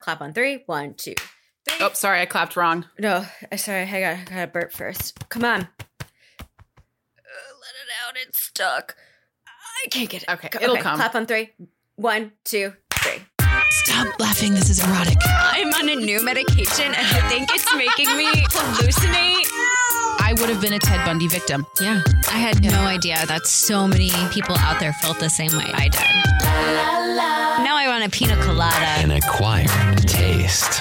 Clap on 3. 1, 2, 3. Oh, sorry, I clapped wrong. No, sorry, I gotta burp first. Come on. Let it out. It's stuck. I can't get it. Okay, it'll come. Clap on 3. 1, 2, 3. Stop laughing. This is erotic. I'm on a new medication and I think it's making me hallucinate. I would have been a Ted Bundy victim. Yeah. I had no idea that so many people out there felt the same way I did. Now I want a pina colada. An acquired taste.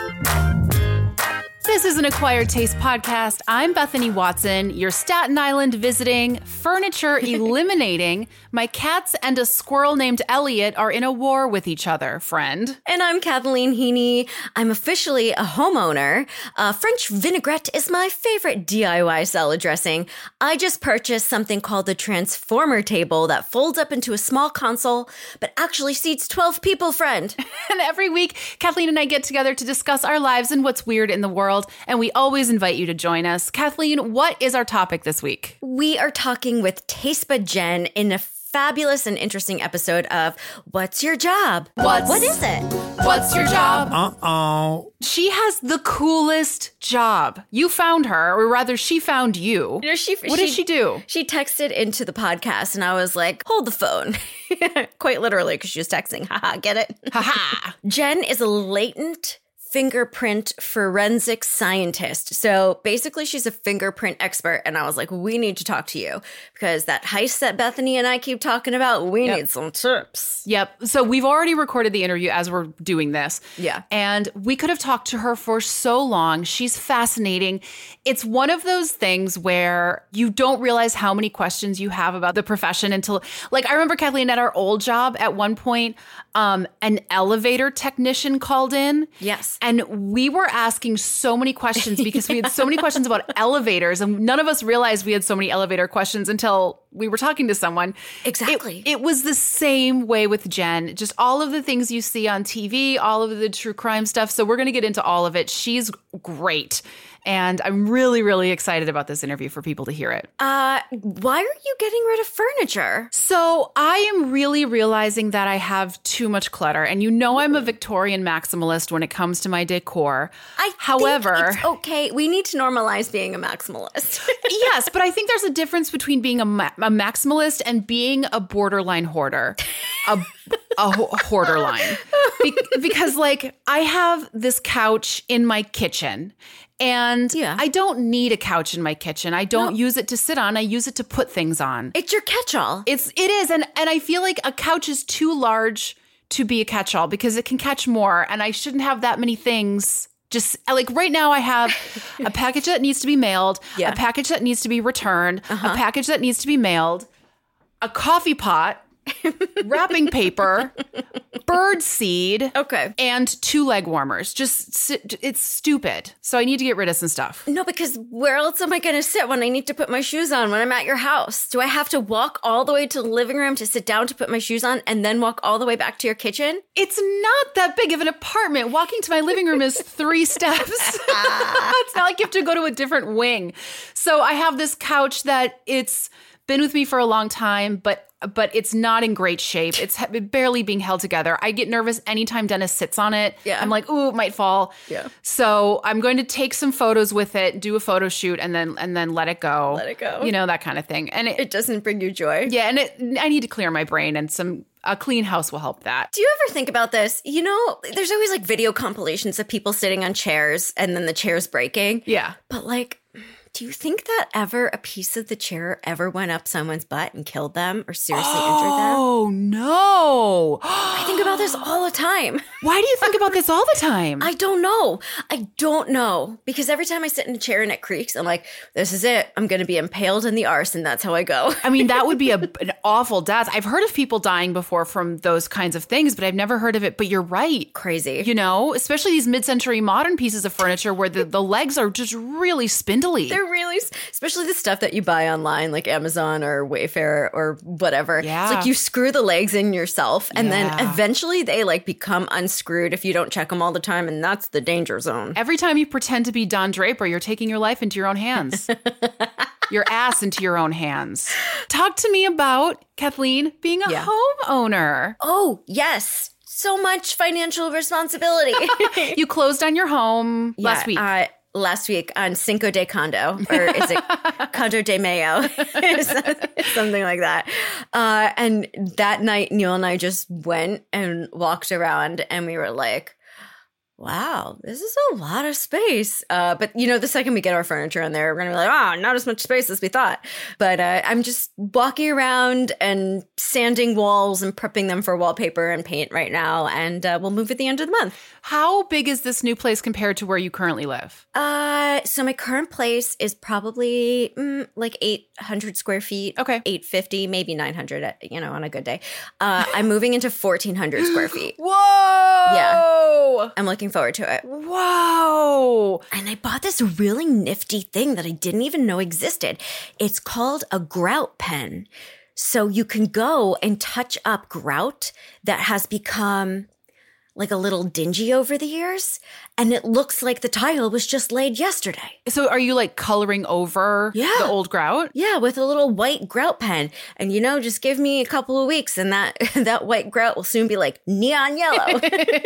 This is an Acquired Taste podcast. I'm Bethany Watson, your Staten Island visiting, furniture eliminating. My cats and a squirrel named Elliot are in a war with each other, friend. And I'm Kathleen Heaney. I'm officially a homeowner. French vinaigrette is my favorite DIY salad dressing. I just purchased something called the Transformer table that folds up into a small console, but actually seats 12 people, friend. And every week, Kathleen and I get together to discuss our lives and what's weird in the world. And we always invite you to join us. Kathleen, what is our topic this week? We are talking with Tastebud Jen in a fabulous and interesting episode of What's Your Job? What is it? What's your job? She has the coolest job. You found her, or rather, she found you. You know, what did she do? She texted into the podcast, and I was like, hold the phone. Quite literally, because she was texting. Haha, get it? Haha. Jen is a latent fingerprint forensic scientist. So basically she's a fingerprint expert. And I was like, we need to talk to you because that heist that Bethany and I keep talking about, we need some tips. Yep. So we've already recorded the interview as we're doing this. Yeah. And we could have talked to her for so long. She's fascinating. It's one of those things where you don't realize how many questions you have about the profession until, like, I remember Kathleen at our old job at one point, an elevator technician called in. Yes. And we were asking so many questions because we had so many questions about elevators, and none of us realized we had so many elevator questions until we were talking to someone. Exactly. It was the same way with Jen. Just all of the things you see on TV, all of the true crime stuff. So we're going to get into all of it. She's great. And I'm really, really excited about this interview for people to hear it. Why are you getting rid of furniture? So I am really realizing that I have too much clutter. And you know I'm a Victorian maximalist when it comes to my decor. However, think it's okay. We need to normalize being a maximalist. Yes, but I think there's a difference between being a maximalist and being a borderline hoarder. A hoarder line. Because, like, I have this couch in my kitchen. And I don't need a couch in my kitchen. I don't use it to sit on. I use it to put things on. It's your catch-all. It is. And I feel like a couch is too large to be a catch-all because it can catch more. And I shouldn't have that many things. Just like right now I have a package that needs to be mailed, a package that needs to be returned, a package that needs to be mailed, a coffee pot, wrapping paper, bird seed, and 2 leg warmers. It's stupid. So I need to get rid of some stuff. No, because where else am I going to sit when I need to put my shoes on when I'm at your house? Do I have to walk all the way to the living room to sit down to put my shoes on and then walk all the way back to your kitchen? It's not that big of an apartment. Walking to my living room is 3 steps. It's not like you have to go to a different wing. So I have this couch that it's been with me for a long time, but it's not in great shape. It's barely being held together. I get nervous anytime Dennis sits on it. Yeah. I'm like, ooh, it might fall. Yeah. So I'm going to take some photos with it, do a photo shoot, and then let it go. Let it go. You know, that kind of thing. And it doesn't bring you joy. Yeah, and I need to clear my brain, and a clean house will help that. Do you ever think about this? You know, there's always like video compilations of people sitting on chairs and then the chair's breaking. Yeah. But like, do you think that ever a piece of the chair ever went up someone's butt and killed them or seriously injured them? Oh, no. I think about this all the time. Why do you think about this all the time? I don't know. Because every time I sit in a chair and it creaks, I'm like, this is it. I'm going to be impaled in the arse, and that's how I go. I mean, that would be an awful death. I've heard of people dying before from those kinds of things, but I've never heard of it. But you're right. Crazy. You know, especially these mid-century modern pieces of furniture where the legs are just really spindly. They're really, especially the stuff that you buy online, like Amazon or Wayfair or whatever. Yeah. It's like you screw the legs in yourself, and then eventually they like become unscrewed if you don't check them all the time, and that's the danger zone. Every time you pretend to be Don Draper, you're taking your life into your own hands. Your ass into your own hands. Talk to me about, Kathleen, being a homeowner. Oh, yes. so much financial responsibility. You closed on your home last week. Last week on Cinco de Condo, or is it Condo de Mayo? Something like that. And that night, Neil and I just went and walked around and we were like, wow, this is a lot of space. But, the second we get our furniture in there, we're going to be like, oh, not as much space as we thought. But I'm just walking around and sanding walls and prepping them for wallpaper and paint right now. And we'll move at the end of the month. How big is this new place compared to where you currently live? So my current place is probably like 800 square feet. Okay. 850, maybe 900, on a good day. I'm moving into 1,400 square feet. Whoa! Yeah. I'm looking forward to it. Whoa! And I bought this really nifty thing that I didn't even know existed. It's called a grout pen. So you can go and touch up grout that has become like a little dingy over the years, and it looks like the tile was just laid yesterday. So are you like coloring over the old grout? Yeah, with a little white grout pen. And just give me a couple of weeks and that white grout will soon be like neon yellow.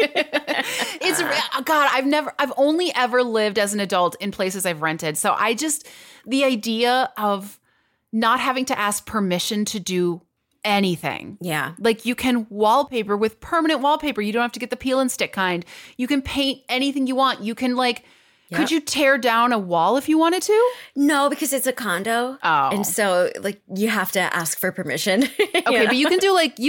It's God, I've only ever lived as an adult in places I've rented. So the idea of not having to ask permission to do anything. Yeah. Like you can wallpaper with permanent wallpaper. You don't have to get the peel and stick kind. You can paint anything you want. You can could you tear down a wall if you wanted to? No, because it's a condo. Oh. And so you have to ask for permission. Okay, but you can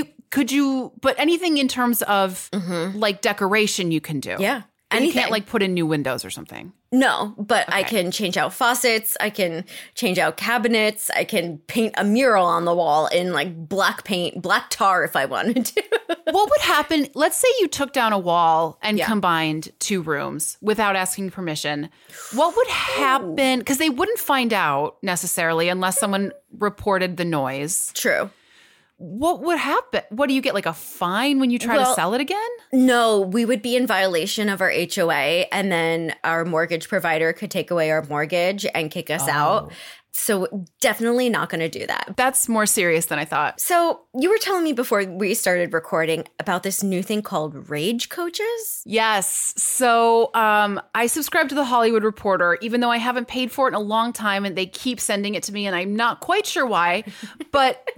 do but anything in terms of like decoration you can do. Yeah. And you can't put in new windows or something. No, but okay. I can change out faucets. I can change out cabinets. I can paint a mural on the wall in black paint, black tar if I wanted to. What would happen? Let's say you took down a wall and combined two rooms without asking permission. What would happen? Because they wouldn't find out necessarily unless someone reported the noise. True. What would happen? What do you get, like a fine when you try to sell it again? No, we would be in violation of our HOA, and then our mortgage provider could take away our mortgage and kick us out. So definitely not going to do that. That's more serious than I thought. So you were telling me before we started recording about this new thing called Rage Coaches? Yes. So I subscribe to The Hollywood Reporter, even though I haven't paid for it in a long time, and they keep sending it to me, and I'm not quite sure why. But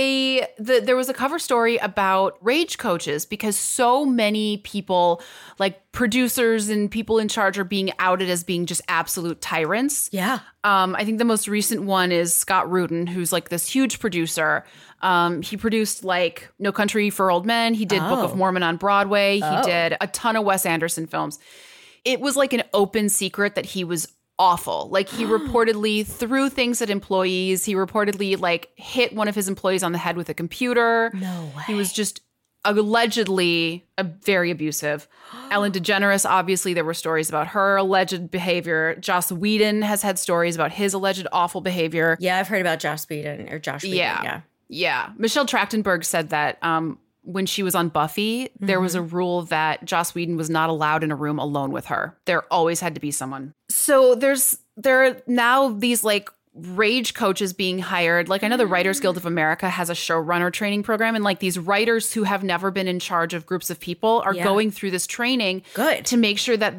there was a cover story about Rage Coaches because so many people, like producers and people in charge, are being outed as being just absolute tyrants. Yeah. I think the most recent one is Scott Rudin, who's like this huge producer. He produced like No Country for Old Men. He did Book of Mormon on Broadway. He did a ton of Wes Anderson films. It was like an open secret that he was awful. Like he reportedly threw things at employees. He reportedly like hit one of his employees on the head with a computer. No way. He was just allegedly very abusive. Ellen DeGeneres, obviously, there were stories about her alleged behavior. Joss Whedon has had stories about his alleged awful behavior. Yeah, I've heard about Joss Whedon or Josh Whedon. Yeah. Michelle Trachtenberg said that when she was on Buffy, there was a rule that Joss Whedon was not allowed in a room alone with her. There always had to be someone. So there are now these like Rage coaches being hired. Like I know the Writers Guild of America has a showrunner training program, and like these writers who have never been in charge of groups of people are going through this training to make sure that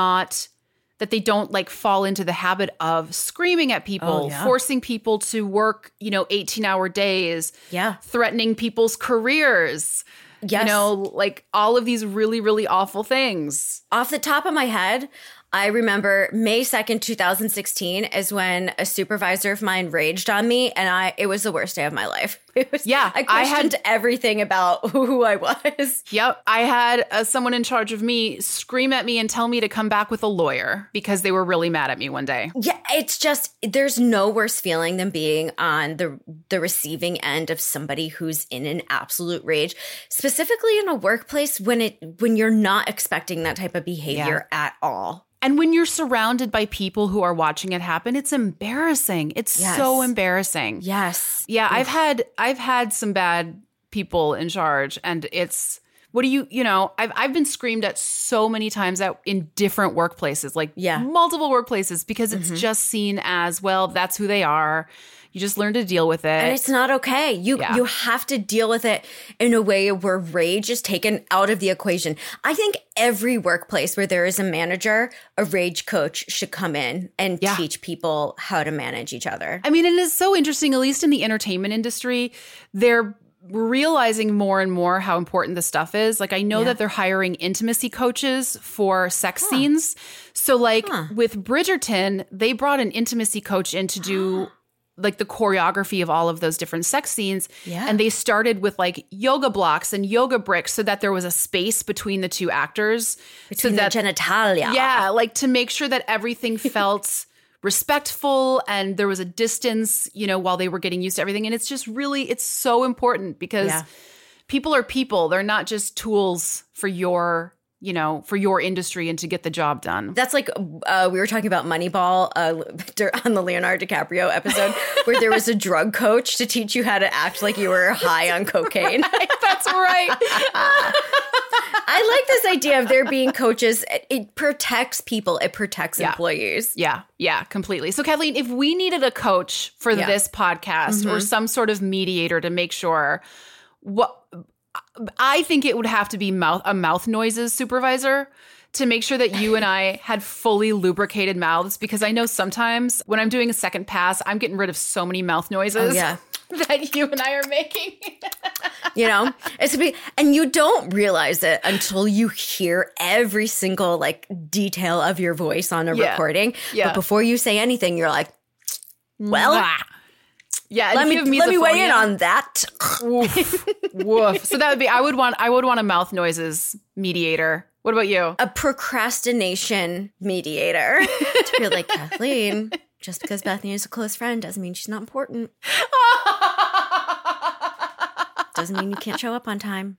they don't like fall into the habit of screaming at people, forcing people to work, 18-hour days, threatening people's careers. Yes. Like all of these really, really awful things. Off the top of my head, I remember May 2nd, 2016 is when a supervisor of mine raged on me, and it was the worst day of my life. I questioned everything about who I was. Yep. I had someone in charge of me scream at me and tell me to come back with a lawyer because they were really mad at me one day. Yeah, it's just, there's no worse feeling than being on the receiving end of somebody who's in an absolute rage, specifically in a workplace when you're not expecting that type of behavior at all. And when you're surrounded by people who are watching it happen, it's embarrassing. It's so embarrassing. Yes. Yeah, I've had some bad people in charge, and it's I've been screamed at so many times out in different workplaces, like multiple workplaces, because it's just seen as, well, that's who they are. You just learn to deal with it. And it's not okay. You have to deal with it in a way where rage is taken out of the equation. I think every workplace where there is a manager, a rage coach should come in and teach people how to manage each other. I mean, and it's so interesting, at least in the entertainment industry, they're realizing more and more how important this stuff is. Like, I know that they're hiring intimacy coaches for sex scenes. So like with Bridgerton, they brought an intimacy coach in to do like the choreography of all of those different sex scenes. Yeah. And they started with like yoga blocks and yoga bricks so that there was a space between the two actors. Between their genitalia. Yeah, like to make sure that everything felt respectful and there was a distance, you know, while they were getting used to everything. And it's just really, it's so important because people are people. They're not just tools for your, you know, for your industry and to get the job done. That's like, we were talking about Moneyball on the Leonardo DiCaprio episode where there was a drug coach to teach you how to act like you were high on cocaine. That's right. I like this idea of there being coaches. It protects people. It protects employees. Yeah, completely. So Kathleen, if we needed a coach for this podcast or some sort of mediator to make sure, I think it would have to be a mouth noises supervisor to make sure that you and I had fully lubricated mouths, because I know sometimes when I'm doing a second pass, I'm getting rid of so many mouth noises that you and I are making. You know, and you don't realize it until you hear every single like detail of your voice on a recording. Yeah. But before you say anything, you're like, well, let me weigh in on that. Woof. Woof. So that would be, I would want a mouth noises mediator. What about you? A procrastination mediator. To be like, Kathleen, just because Bethany is a close friend doesn't mean she's not important. Doesn't mean you can't show up on time.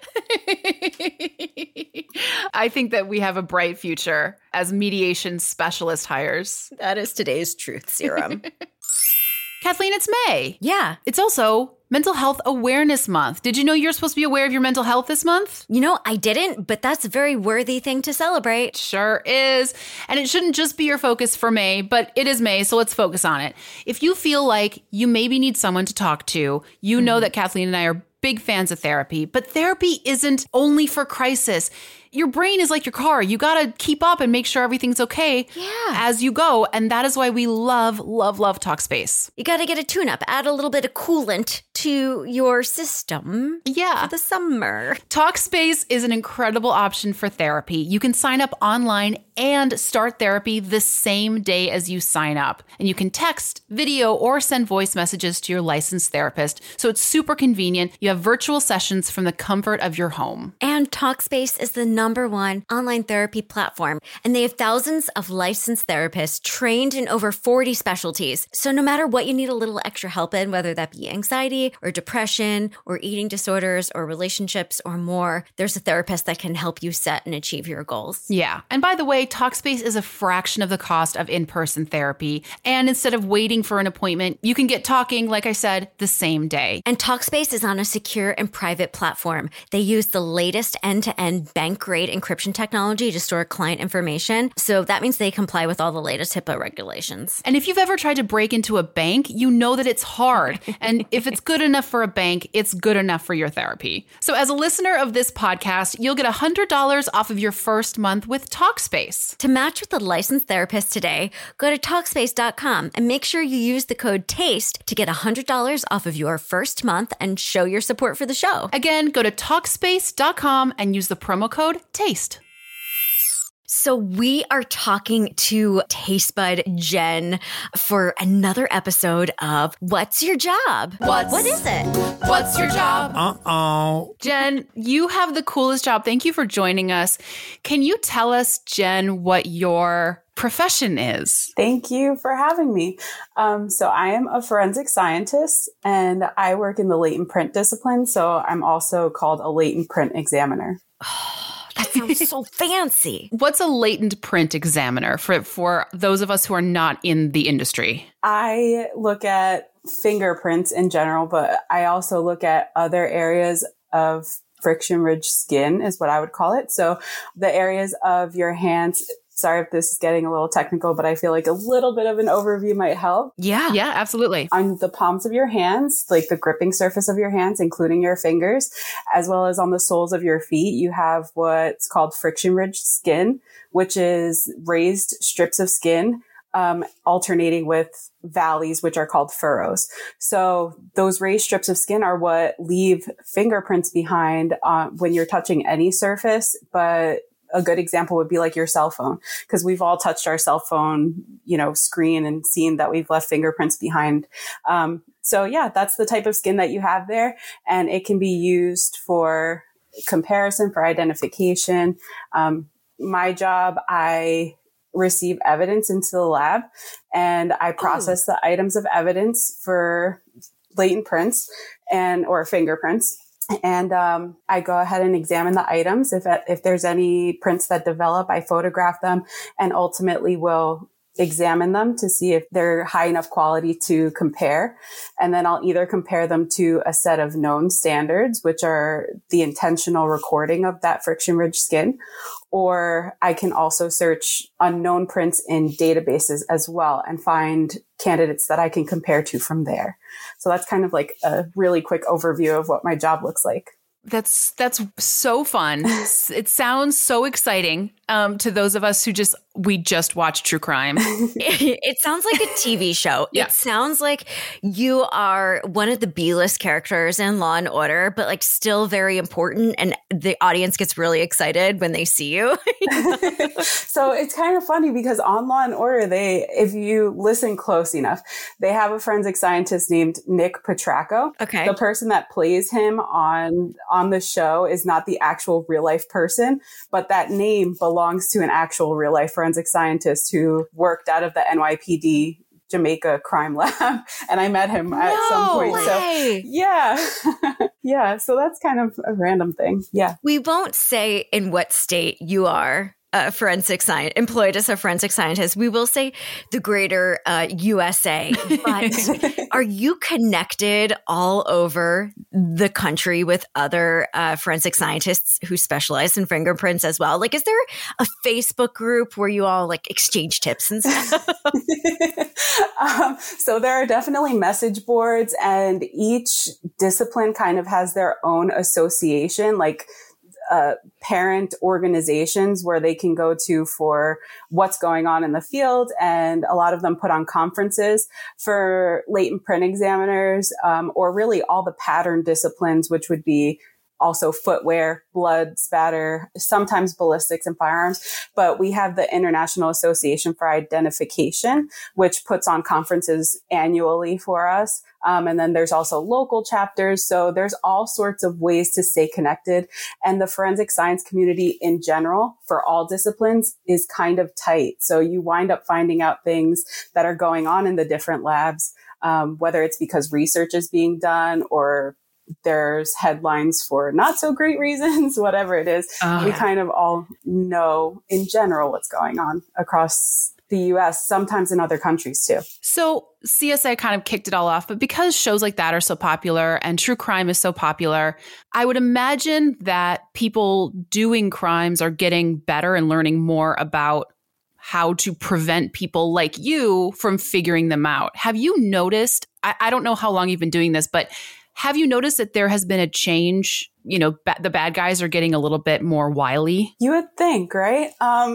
I think that we have a bright future as mediation specialist hires. That is today's truth serum. Kathleen, it's May. Yeah. It's also Mental Health Awareness Month. Did you know you're supposed to be aware of your mental health this month? You know, I didn't, but that's a very worthy thing to celebrate. Sure is. And it shouldn't just be your focus for May, but it is May, so let's focus on it. If you feel like you maybe need someone to talk to, you know that Kathleen and I are big fans of therapy, but therapy isn't only for crisis. Your brain is like your car. You got to keep up and make sure everything's okay as you go. And that is why we love, love, love Talkspace. You got to get a tune-up. Add a little bit of coolant to your system for the summer. Talkspace is an incredible option for therapy. You can sign up online and start therapy the same day as you sign up. And you can text, video, or send voice messages to your licensed therapist. So it's super convenient. You have virtual sessions from the comfort of your home. And Talkspace is the #1 online therapy platform. And they have thousands of licensed therapists trained in over 40 specialties. So no matter what you need a little extra help in, whether that be anxiety or depression or eating disorders or relationships or more, there's a therapist that can help you set and achieve your goals. Yeah. And by the way, Talkspace is a fraction of the cost of in-person therapy. And instead of waiting for an appointment, you can get talking, like I said, the same day. And Talkspace is on a secure and private platform. They use the latest end-to-end bank-grade encryption technology to store client information. So that means they comply with all the latest HIPAA regulations. And if you've ever tried to break into a bank, you know that it's hard. And if it's good enough for a bank, it's good enough for your therapy. So as a listener of this podcast, you'll get $100 off of your first month with Talkspace. To match with a licensed therapist today, go to Talkspace.com and make sure you use the code TASTE to get $100 off of your first month and show your support for the show. Again, go to Talkspace.com and use the promo code TASTE. So we are talking to Taste Bud Jen for another episode of What's Your Job? What is it? What's your job? Jen, you have the coolest job. Thank you for joining us. Can you tell us, Jen, what your profession is? Thank you for having me. So I am a forensic scientist and I work in the latent print discipline. So I'm also called a latent print examiner. That sounds so fancy. What's a latent print examiner for those of us who are not in the industry? I look at fingerprints in general, but I also look at other areas of friction-ridged skin is what I would call it. So the areas of your hands Sorry if this is getting a little technical, but I feel like a little bit of an overview might help. Yeah, absolutely. On the palms of your hands, like the gripping surface of your hands, including your fingers, as well as on the soles of your feet, you have what's called friction-ridged skin, which is raised strips of skin alternating with valleys, which are called furrows. So those raised strips of skin are what leave fingerprints behind when you're touching any surface, but a good example would be like your cell phone, because we've all touched our cell phone, screen and seen that we've left fingerprints behind. So yeah, that's the type of skin that you have there. And it can be used for comparison, for identification. My job, I receive evidence into the lab and I process the items of evidence for latent prints or fingerprints. And I go ahead and examine the items. If there's any prints that develop, I photograph them and ultimately will examine them to see if they're high enough quality to compare. And then I'll either compare them to a set of known standards, which are the intentional recording of that friction-ridged skin, or I can also search unknown prints in databases as well and find candidates that I can compare to from there. So that's kind of like a really quick overview of what my job looks like. That's so fun. It sounds so exciting to those of us who we just watch true crime. It sounds like a TV show. Yeah. It sounds like you are one of the B-list characters in Law and Order, but like still very important, and the audience gets really excited when they see you. So it's kind of funny because on Law and Order, if you listen close enough, they have a forensic scientist named Nick Petracco. Okay. The person that plays him on the show is not the actual real life person, but that name belongs to an actual real life forensic scientist who worked out of the NYPD Jamaica crime lab. And I met him at some point. Way. So yeah. Yeah. So that's kind of a random thing. Yeah. We won't say in what state you are employed as a forensic scientist. We will say the greater USA. But are you connected all over the country with other forensic scientists who specialize in fingerprints as well? Like, is there a Facebook group where you all like exchange tips and stuff? So there are definitely message boards, and each discipline kind of has their own association, like parent organizations where they can go to for what's going on in the field. And a lot of them put on conferences for latent print examiners, or really all the pattern disciplines, which would be also footwear, blood spatter, sometimes ballistics and firearms. But we have the International Association for Identification, which puts on conferences annually for us. And then there's also local chapters. So there's all sorts of ways to stay connected. And the forensic science community in general, for all disciplines, is kind of tight. So you wind up finding out things that are going on in the different labs, whether it's because research is being done or there's headlines for not so great reasons, whatever it is. We kind of all know in general what's going on across the US, sometimes in other countries too. So CSI kind of kicked it all off, but because shows like that are so popular and true crime is so popular, I would imagine that people doing crimes are getting better and learning more about how to prevent people like you from figuring them out. Have you noticed, I don't know how long you've been doing this, but have you noticed that there has been a change? You know, the bad guys are getting a little bit more wily. You would think, right?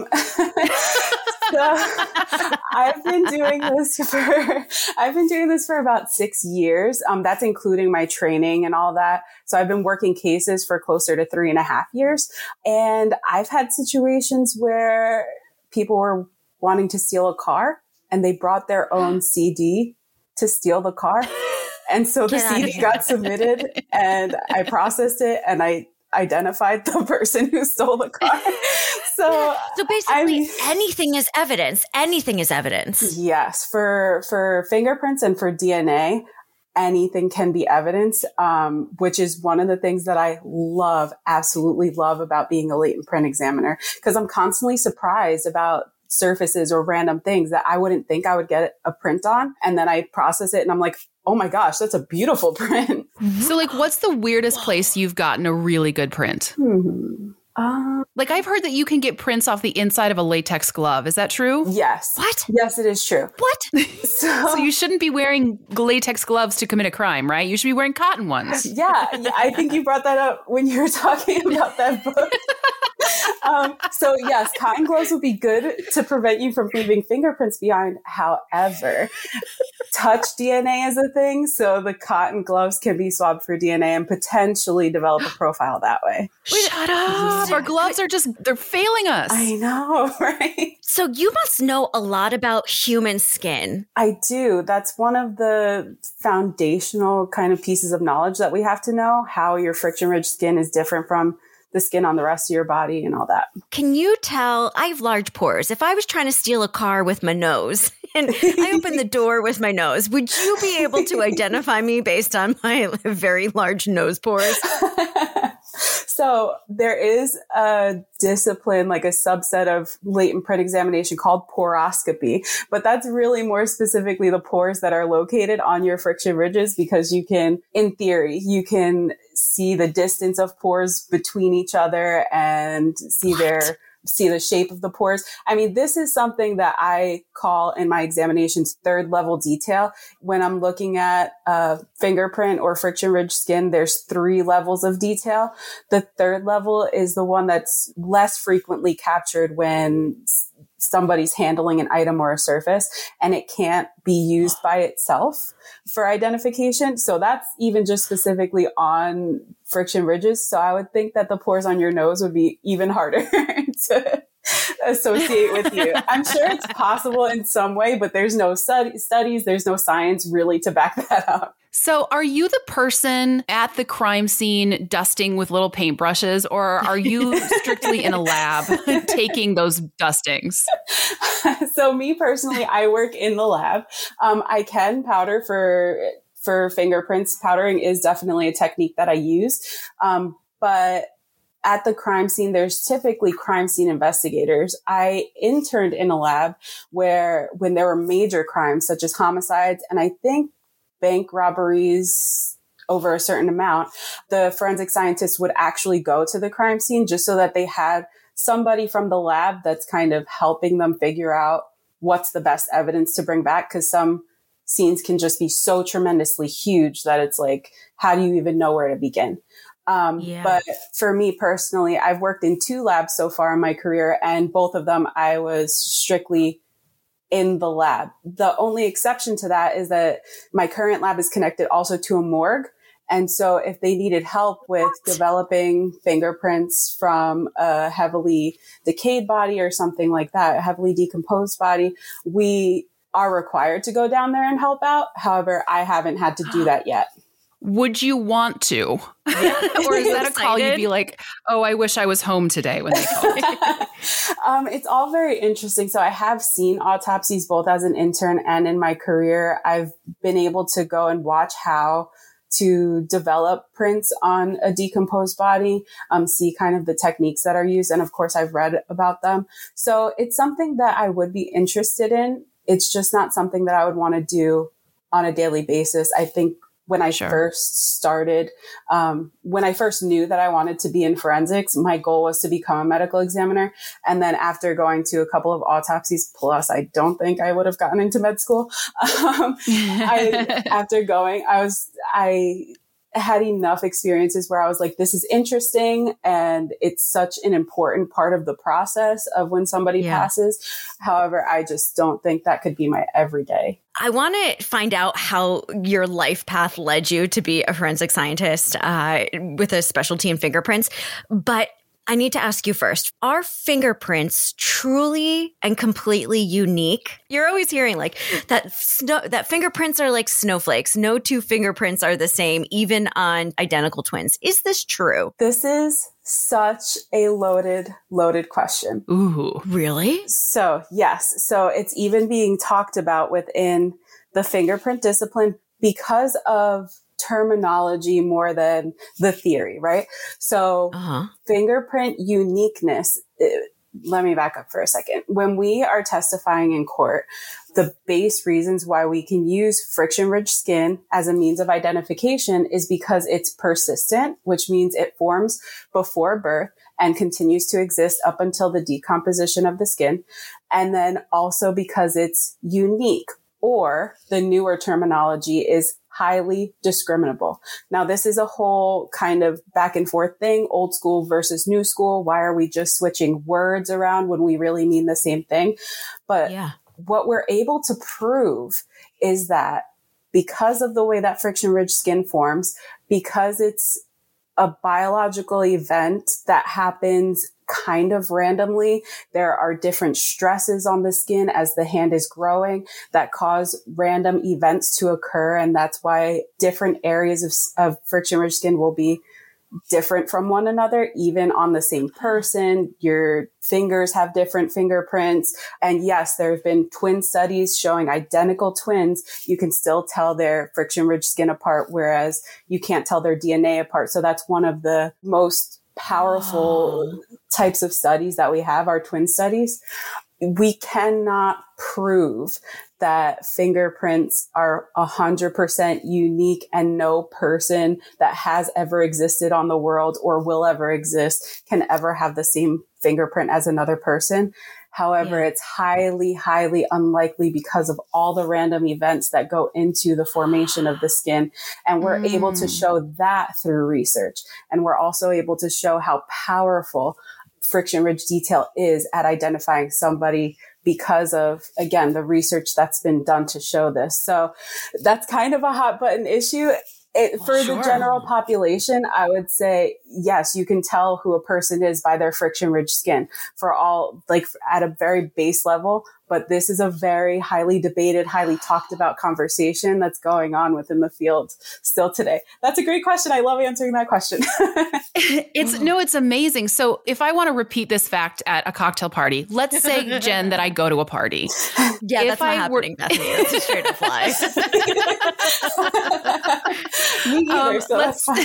So I've been doing this for about 6 years. That's including my training and all that. So I've been working cases for closer to 3.5 years. And I've had situations where people were wanting to steal a car and they brought their own CD to steal the car. And so the CD got submitted and I processed it and I identified the person who stole the car. So basically anything is evidence. Anything is evidence. Yes. For fingerprints and for DNA, anything can be evidence, which is one of the things that I absolutely love about being a latent print examiner, because I'm constantly surprised about surfaces or random things that I wouldn't think I would get a print on. And then I process it and I'm like, oh my gosh, that's a beautiful print. So like, what's the weirdest place you've gotten a really good print? Like I've heard that you can get prints off the inside of a latex glove. Is that true? Yes. What? Yes, it is true. What? So you shouldn't be wearing latex gloves to commit a crime, right? You should be wearing cotton ones. Yeah, I think you brought that up when you were talking about that book. So yes, cotton gloves would be good to prevent you from leaving fingerprints behind. However, touch DNA is a thing. So the cotton gloves can be swabbed for DNA and potentially develop a profile that way. Shut up. Our gloves are they're failing us. I know, right? So you must know a lot about human skin. I do. That's one of the foundational kind of pieces of knowledge that we have to know, how your friction-ridged skin is different from the skin on the rest of your body and all that. Can you tell? I have large pores. If I was trying to steal a car with my nose and I opened the door with my nose, would you be able to identify me based on my very large nose pores? So there is a discipline, like a subset of latent print examination called poroscopy, but that's really more specifically the pores that are located on your friction ridges, because you can, in theory, you can see the distance of pores between each other and see the shape of the pores. I mean, this is something that I call in my examinations third level detail. When I'm looking at fingerprint or friction ridge skin, there's 3 levels of detail. The third level is the one that's less frequently captured when somebody's handling an item or a surface, and it can't be used by itself for identification. So that's even just specifically on friction ridges. So I would think that the pores on your nose would be even harder to associate with you. I'm sure it's possible in some way, but there's no studies, there's no science really to back that up. So are you the person at the crime scene dusting with little paintbrushes, or are you strictly in a lab taking those dustings? So me personally, I work in the lab. I can powder for fingerprints. Powdering is definitely a technique that I use. But at the crime scene, there's typically crime scene investigators. I interned in a lab where when there were major crimes such as homicides, and I think bank robberies over a certain amount, the forensic scientists would actually go to the crime scene just so that they had somebody from the lab that's kind of helping them figure out what's the best evidence to bring back. Because some scenes can just be so tremendously huge that it's like, how do you even know where to begin? But for me personally, I've worked in 2 labs so far in my career, and both of them I was strictly in the lab. The only exception to that is that my current lab is connected also to a morgue. And so if they needed help with developing fingerprints from a heavily decayed body or something like that, a heavily decomposed body, we are required to go down there and help out. However, I haven't had to do that yet. Would you want to? Yeah. Or is that a call you'd be like, oh, I wish I was home today when they call me? It's all very interesting. So I have seen autopsies both as an intern and in my career. I've been able to go and watch how to develop prints on a decomposed body, see kind of the techniques that are used. And of course, I've read about them. So it's something that I would be interested in. It's just not something that I would want to do on a daily basis. I think when I first started, when I first knew that I wanted to be in forensics, my goal was to become a medical examiner. And then after going to a couple of autopsies, plus I don't think I would have gotten into med school. After going, I had enough experiences where I was like, this is interesting. And it's such an important part of the process of when somebody passes. However, I just don't think that could be my everyday. I want to find out how your life path led you to be a forensic scientist with a specialty in fingerprints. But I need to ask you first, are fingerprints truly and completely unique? You're always hearing like that fingerprints are like snowflakes. No 2 fingerprints are the same, even on identical twins. Is this true? This is such a loaded question. Ooh, really? So yes. So it's even being talked about within the fingerprint discipline because of terminology more than the theory, right? So fingerprint uniqueness let me back up for a second. When we are testifying in court, the base reasons why we can use friction-ridged skin as a means of identification is because it's persistent, which means it forms before birth and continues to exist up until the decomposition of the skin. And then also because it's unique, or the newer terminology is highly discriminable. Now, this is a whole kind of back and forth thing, old school versus new school. Why are we just switching words around when we really mean the same thing? But what we're able to prove is that because of the way that friction-ridged skin forms, because it's a biological event that happens kind of randomly, there are different stresses on the skin as the hand is growing that cause random events to occur. And that's why different areas of friction-ridged skin will be different from one another, even on the same person. Your fingers have different fingerprints. And yes, there have been twin studies showing identical twins. You can still tell their friction-ridged skin apart, whereas you can't tell their DNA apart. So that's one of the most powerful types of studies that we have, are twin studies. We cannot prove that fingerprints are 100% unique and no person that has ever existed on the world or will ever exist can ever have the same fingerprint as another person. However, it's highly, highly unlikely because of all the random events that go into the formation of the skin. And we're able to show that through research. And we're also able to show how powerful friction-ridged detail is at identifying somebody because of, again, the research that's been done to show this. So that's kind of a hot button issue. The general population, I would say, yes, you can tell who a person is by their friction-ridged skin for all, like at a very base level. But this is a very highly debated, highly talked about conversation that's going on within the field still today. That's a great question. I love answering that question. It's amazing. So if I want to repeat this fact at a cocktail party, let's say, Jen, that I go to a party. Yeah, that's not happening, Bethany. That's a straight up lie. Me either, so that's fine.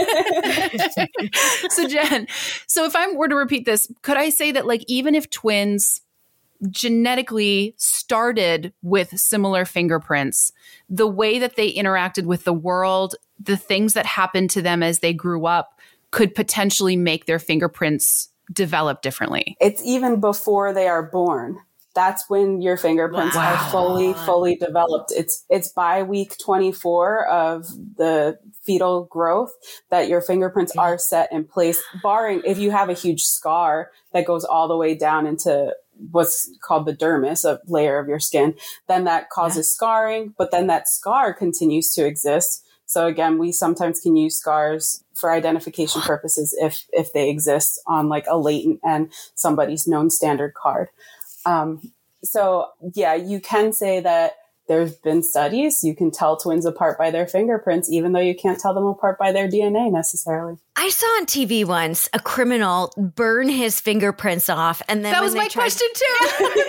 So Jen, so if I were to repeat this, could I say that, like, even if twins genetically started with similar fingerprints, the way that they interacted with the world, the things that happened to them as they grew up could potentially make their fingerprints develop differently? It's even before they are born. That's when your fingerprints are fully developed. It's by week 24 of the fetal growth that your fingerprints are set in place, barring if you have a huge scar that goes all the way down into what's called the dermis, a layer of your skin, then that causes scarring, but then that scar continues to exist. So again, we sometimes can use scars for identification purposes if they exist on like a latent and somebody's known standard card. So yeah, you can say that there's been studies. You can tell twins apart by their fingerprints, even though you can't tell them apart by their DNA necessarily. I saw on TV once a criminal burn his fingerprints off, and then that was my question too.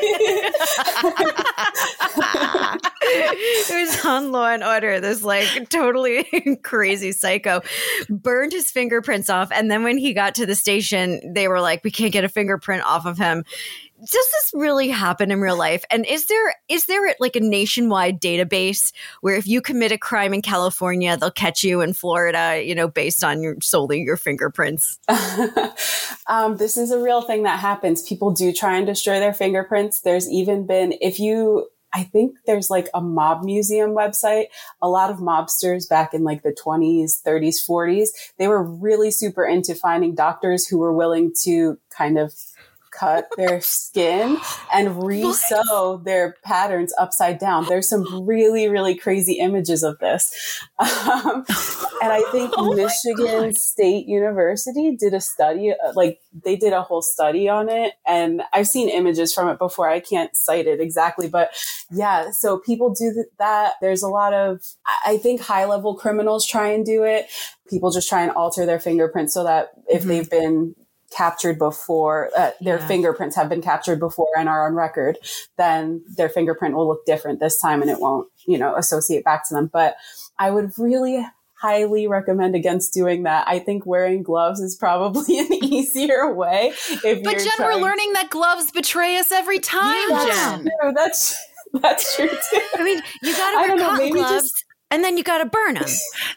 It was on Law and Order. This like totally crazy psycho burned his fingerprints off, and then when he got to the station, they were like, "We can't get a fingerprint off of him." Does this really happen in real life? And is there like a nationwide database where if you commit a crime in California, they'll catch you in Florida, based on solely your fingerprints? This is a real thing that happens. People do try and destroy their fingerprints. There's even been, I think there's like a mob museum website. A lot of mobsters back in like the 20s, 30s, 40s, they were really super into finding doctors who were willing to kind of cut their skin and re-sew their patterns upside down. There's some really, really crazy images of this. And I think Michigan State University did a study, they did a whole study on it. And I've seen images from it before. I can't cite it exactly, but yeah, so people do that. There's a lot of, I think high-level criminals try and do it. People just try and alter their fingerprints so that if they've been captured before, their fingerprints have been captured before and are on record, then their fingerprint will look different this time and it won't, associate back to them. But I would really highly recommend against doing that. I think wearing gloves is probably an easier way. But Jen, we're learning that gloves betray us every time, Jen. That's true too. I mean, you got to wear cotton gloves and then you got to burn them.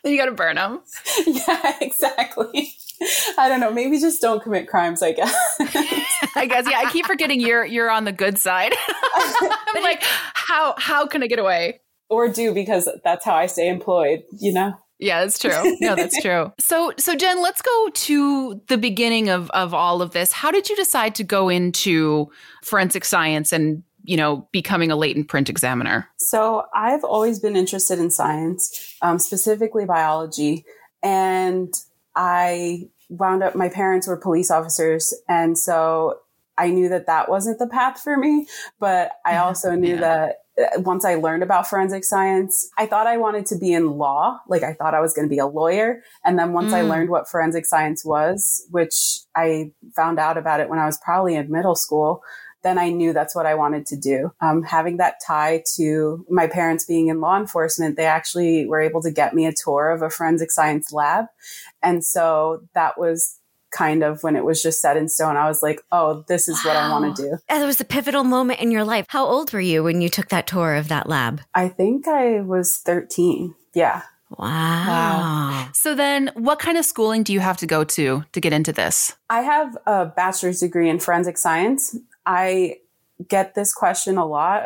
Yeah, exactly. I don't know. Maybe just don't commit crimes, I guess. I keep forgetting you're on the good side. I'm like, how can I get away? Or do, because that's how I stay employed, you know? Yeah, that's true. No, that's true. So Jen, let's go to the beginning of all of this. How did you decide to go into forensic science and, becoming a latent print examiner? So I've always been interested in science, specifically biology. And I wound up, my parents were police officers. And so I knew that wasn't the path for me. But I also knew that once I learned about forensic science, I thought I wanted to be in law. Like I thought I was going to be a lawyer. And then once I learned what forensic science was, which I found out about it when I was probably in middle school, then I knew that's what I wanted to do. Having that tie to my parents being in law enforcement, they actually were able to get me a tour of a forensic science lab. And so that was kind of when it was just set in stone. I was like, oh, this is what I want to do. And it was a pivotal moment in your life. How old were you when you took that tour of that lab? I think I was 13. Yeah. Wow. So then what kind of schooling do you have to go to get into this? I have a bachelor's degree in forensic science. I get this question a lot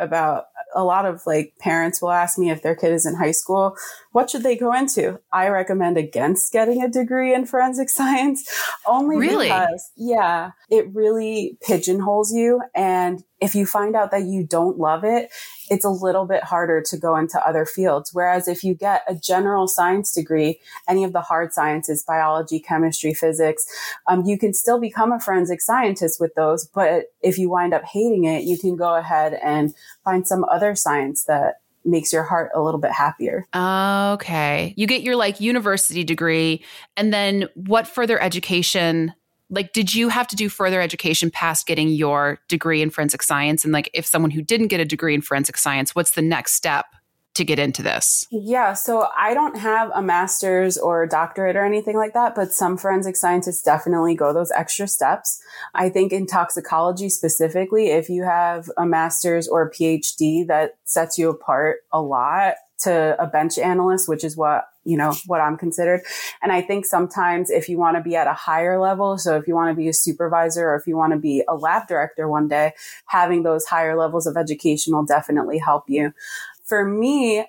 of like parents will ask me if their kid is in high school, what should they go into? I recommend against getting a degree in forensic science only because, it really pigeonholes you. And if you find out that you don't love it, it's a little bit harder to go into other fields. Whereas if you get a general science degree, any of the hard sciences, biology, chemistry, physics, you can still become a forensic scientist with those. But if you wind up hating it, you can go ahead and find some other science that makes your heart a little bit happier. Okay. You get your university degree, and then what further education? Did you have to do further education past getting your degree in forensic science? And if someone who didn't get a degree in forensic science, what's the next step to get into this? Yeah, so I don't have a master's or a doctorate or anything like that, but some forensic scientists definitely go those extra steps. I think in toxicology specifically, if you have a master's or a PhD, that sets you apart a lot to a bench analyst, which is what I'm considered. And I think sometimes if you want to be at a higher level, so if you want to be a supervisor or if you want to be a lab director one day, having those higher levels of education will definitely help you. For me,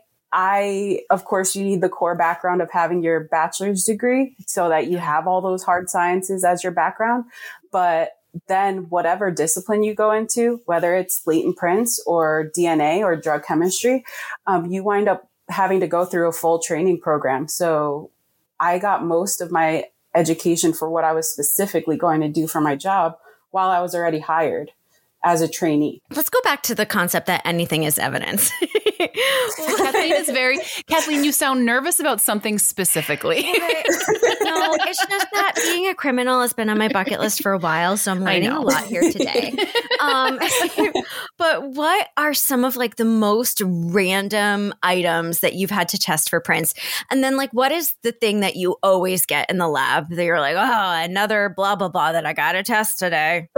of course, you need the core background of having your bachelor's degree so that you have all those hard sciences as your background. But then whatever discipline you go into, whether it's latent prints or DNA or drug chemistry, you wind up having to go through a full training program. So I got most of my education for what I was specifically going to do for my job while I was already hired as a trainee. Let's go back to the concept that anything is evidence. Kathleen, you sound nervous about something specifically. No, it's just that being a criminal has been on my bucket list for a while, so I'm learning a lot here today. But what are some of the most random items that you've had to test for prints? And then what is the thing that you always get in the lab that you're like, oh, another blah, blah, blah that I got to test today?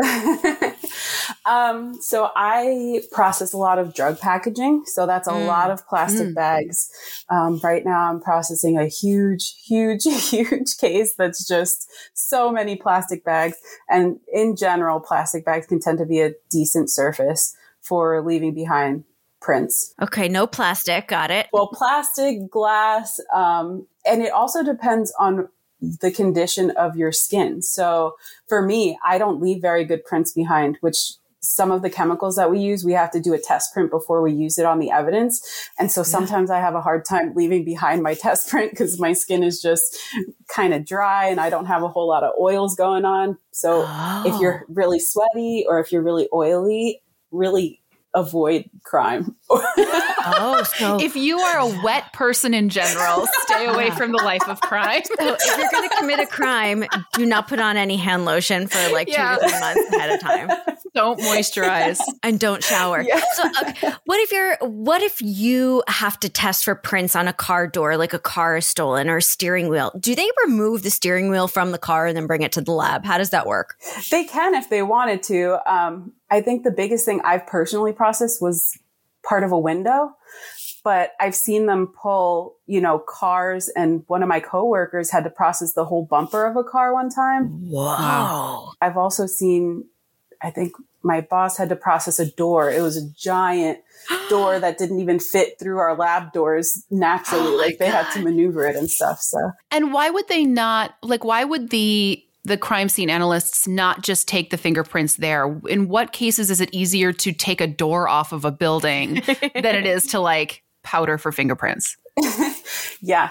So I process a lot of drug packaging. So that's a lot of plastic bags. Right now I'm processing a huge case that's just so many plastic bags. And in general, plastic bags can tend to be a decent surface for leaving behind prints. Okay. No plastic. Got it. Well, plastic, glass, and it also depends on the condition of your skin. So for me, I don't leave very good prints behind, which some of the chemicals that we use, we have to do a test print before we use it on the evidence. And so sometimes I have a hard time leaving behind my test print because my skin is just kind of dry and I don't have a whole lot of oils going on. So if you're really sweaty or if you're really oily, really avoid crime. So if you are a wet person in general, stay away from the life of crime. So if you're going to commit a crime, do not put on any hand lotion for 2 to 3 months ahead of time. Don't moisturize. And don't shower. Yeah. So what if you have to test for prints on a car door, like a car is stolen, or a steering wheel? Do they remove the steering wheel from the car and then bring it to the lab? How does that work? They can if they wanted to. I think the biggest thing I've personally processed was part of a window, but I've seen them pull, cars, and one of my coworkers had to process the whole bumper of a car one time. Wow. I've also seen, I think my boss had to process a door. It was a giant door that didn't even fit through our lab doors naturally. They had to maneuver it and stuff. So, and why would they not, why would the crime scene analysts not just take the fingerprints there? In what cases is it easier to take a door off of a building than it is to powder for fingerprints? Yeah.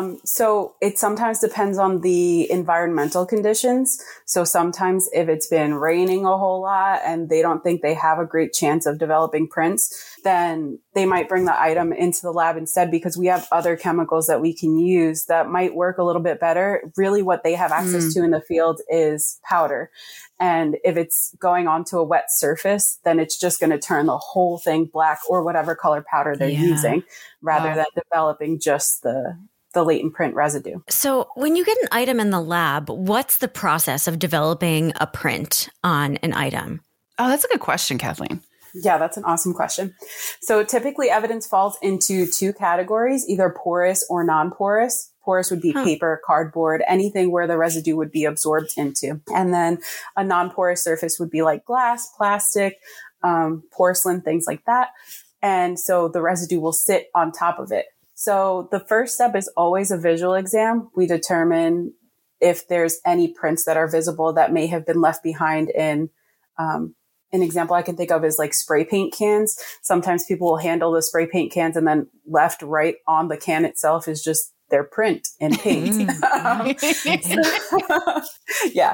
So it sometimes depends on the environmental conditions. So sometimes if it's been raining a whole lot and they don't think they have a great chance of developing prints, then they might bring the item into the lab instead, because we have other chemicals that we can use that might work a little bit better. Really what they have access to in the field is powder. And if it's going onto a wet surface, then it's just going to turn the whole thing black, or whatever color powder they're using, rather than developing just the latent print residue. So when you get an item in the lab, what's the process of developing a print on an item? Oh, that's a good question, Kathleen. Yeah, that's an awesome question. So typically evidence falls into two categories, either porous or non-porous. Porous would be paper, cardboard, anything where the residue would be absorbed into. And then a non-porous surface would be like glass, plastic, porcelain, things like that. And so the residue will sit on top of it. So the first step is always a visual exam. We determine if there's any prints that are visible that may have been left behind in, an example I can think of is like spray paint cans. Sometimes people will handle the spray paint cans, and then left right on the can itself is just their print in paint. Yeah.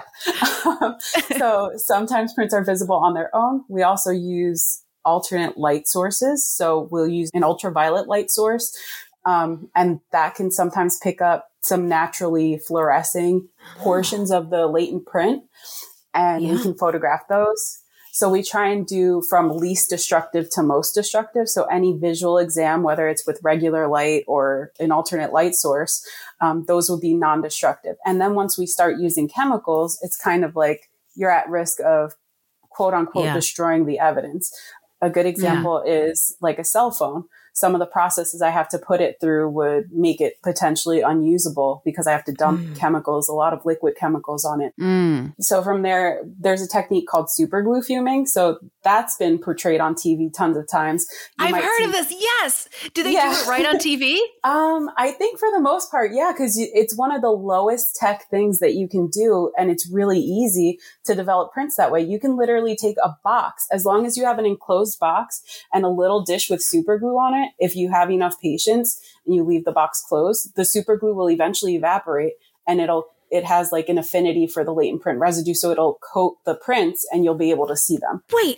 So sometimes prints are visible on their own. We also use alternate light sources. So we'll use an ultraviolet light source. And that can sometimes pick up some naturally fluorescing portions of the latent print, and we can photograph those. So we try and do from least destructive to most destructive. So any visual exam, whether it's with regular light or an alternate light source, those will be non-destructive. And then once we start using chemicals, it's kind of like you're at risk of quote unquote destroying the evidence. A good example is like a cell phone. Some of the processes I have to put it through would make it potentially unusable because I have to dump chemicals, a lot of liquid chemicals on it. So from there, there's a technique called superglue fuming. So that's been portrayed on TV tons of times. I've heard of this. Yes. Do they do it right on TV? I think for the most part, because it's one of the lowest tech things that you can do. And it's really easy to develop prints that way. You can literally take a box, as long as you have an enclosed box and a little dish with superglue on it. If you have enough patience and you leave the box closed, the super glue will eventually evaporate, and it has like an affinity for the latent print residue. So it'll coat the prints and you'll be able to see them. Wait.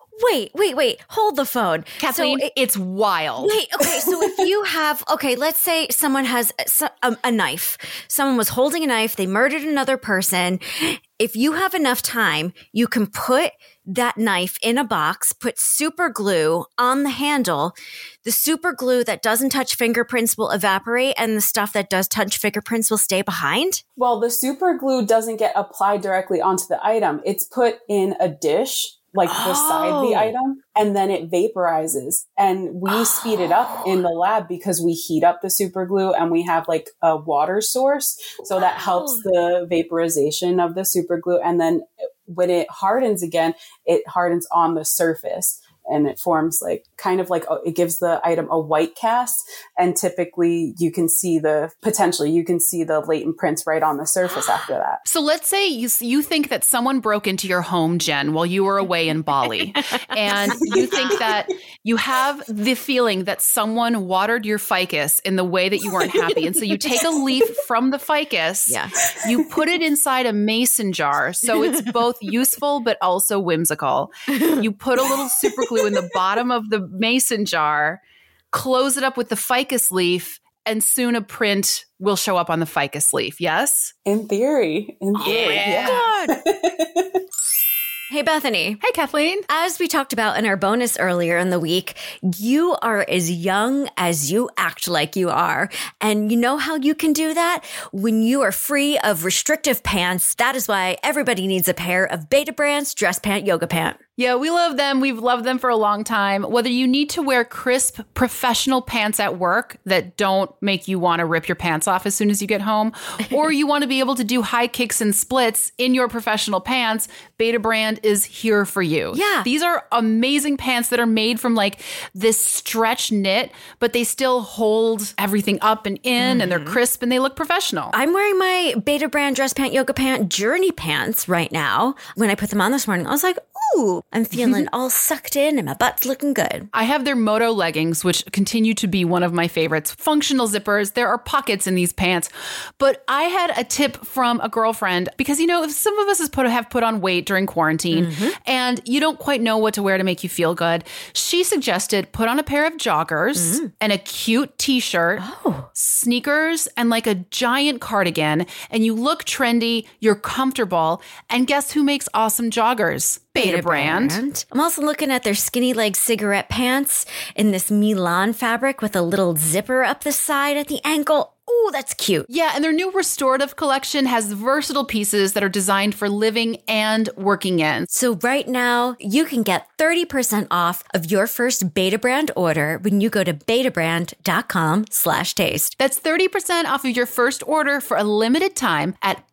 Hold the phone. Kathleen, it's wild. Okay. So if you have, let's say someone has a knife. Someone was holding a knife. They murdered another person. If you have enough time, you can put that knife in a box, put super glue on the handle. The super glue that doesn't touch fingerprints will evaporate, and the stuff that does touch fingerprints will stay behind? Well, the super glue doesn't get applied directly onto the item. It's put in a dish, like beside the item, and then it vaporizes. And we speed it up in the lab because we heat up the super glue and we have like a water source. So that helps the vaporization of the super glue. And then when it hardens again, it hardens on the surface. And it forms like it gives the item a white cast. And typically you can see the latent prints right on the surface after that. So let's say you think that someone broke into your home, Jen, while you were away in Bali. And you think that you have the feeling that someone watered your ficus in the way that you weren't happy. And so you take a leaf from the ficus, you put it inside a mason jar. So it's both useful, but also whimsical. You put a little super glue in the bottom of the mason jar, close it up with the ficus leaf, and soon a print will show up on the ficus leaf. Yes? In theory. Yeah. Hey, Bethany. Hey, Kathleen. As we talked about in our bonus earlier in the week, you are as young as you act like you are. And you know how you can do that? When you are free of restrictive pants. That is why everybody needs a pair of Betabrand's dress pant yoga pant. Yeah, we love them. We've loved them for a long time. Whether you need to wear crisp, professional pants at work that don't make you want to rip your pants off as soon as you get home, or you want to be able to do high kicks and splits in your professional pants, Betabrand is here for you. Yeah. These are amazing pants that are made from like this stretch knit, but they still hold everything up and in, and they're crisp and they look professional. I'm wearing my Betabrand dress pant yoga pant journey pants right now. When I put them on this morning, I was like, ooh, I'm feeling all sucked in and my butt's looking good. I have their Moto leggings, which continue to be one of my favorites. Functional zippers. There are pockets in these pants. But I had a tip from a girlfriend because, you know, some of us have put on weight during quarantine and you don't quite know what to wear to make you feel good. She suggested put on a pair of joggers and a cute t-shirt, sneakers, and like a giant cardigan. And you look trendy, you're comfortable. And guess who makes awesome joggers? Betabrand. I'm also looking at their skinny leg cigarette pants in this Milan fabric with a little zipper up the side at the ankle. Ooh, that's cute. Yeah, and their new restorative collection has versatile pieces that are designed for living and working in. So right now, you can get 30% off of your first Betabrand order when you go to betabrand.com/taste. That's 30% off of your first order for a limited time at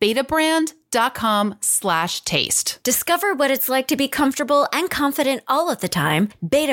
betabrand.com/taste. Discover what it's like to be comfortable and confident all of the time.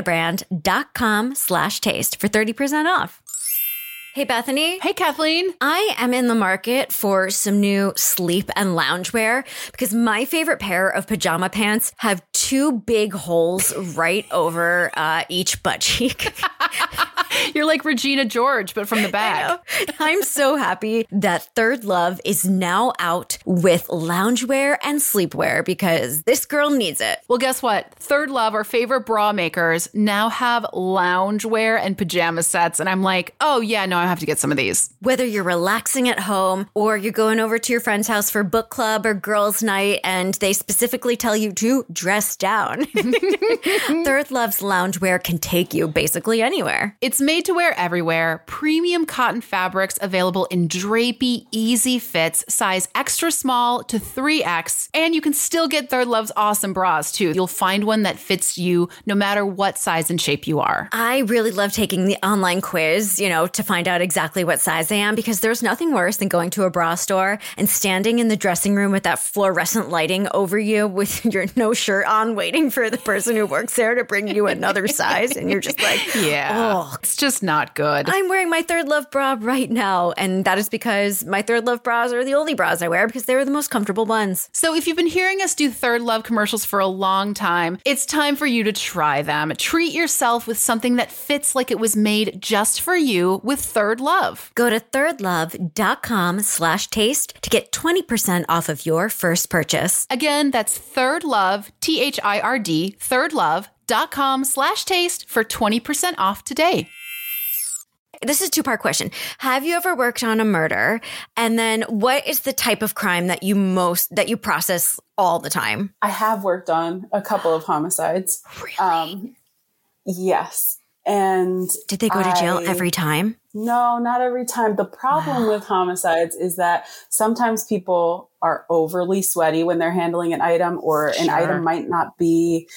Betabrand.com/taste for 30% off. Hey, Bethany. Hey, Kathleen. I am in the market for some new sleep and loungewear because my favorite pair of pajama pants have two big holes right over each butt cheek. You're like Regina George, but from the back. I'm so happy that Third Love is now out with loungewear and sleepwear because this girl needs it. Well, guess what? Third Love, our favorite bra makers, now have loungewear and pajama sets. And I'm like, oh, yeah, no, I have to get some of these. Whether you're relaxing at home or you're going over to your friend's house for book club or girls' night and they specifically tell you to dress down, Third Love's loungewear can take you basically anywhere. It's made to wear everywhere. Premium cotton fabrics available in drapey, easy fits, size extra small to 3X. And you can still get Third Love's awesome bras too. You'll find one that fits you no matter what size and shape you are. I really love taking the online quiz, to find out exactly what size I am because there's nothing worse than going to a bra store and standing in the dressing room with that fluorescent lighting over you with your no shirt on waiting for the person who works there to bring you another size. And you're just like, oh, it's just not good. I'm wearing my Third Love bra right now. And that is because my Third Love bras are the only bras I wear because they're the most comfortable ones. So if you've been hearing us do Third Love commercials for a long time, it's time for you to try them. Treat yourself with something that fits like it was made just for you with Third Love. Go to thirdlove.com/taste to get 20% off of your first purchase. Again, that's Third Love, THIRD, thirdlove.com/taste for 20% off today. This is a two-part question. Have you ever worked on a murder? And then what is the type of crime that you process all the time? I have worked on a couple of homicides. Really? Yes. And did they go to jail every time? No, not every time. The problem with homicides is that sometimes people are overly sweaty when they're handling an item, or an item might not be,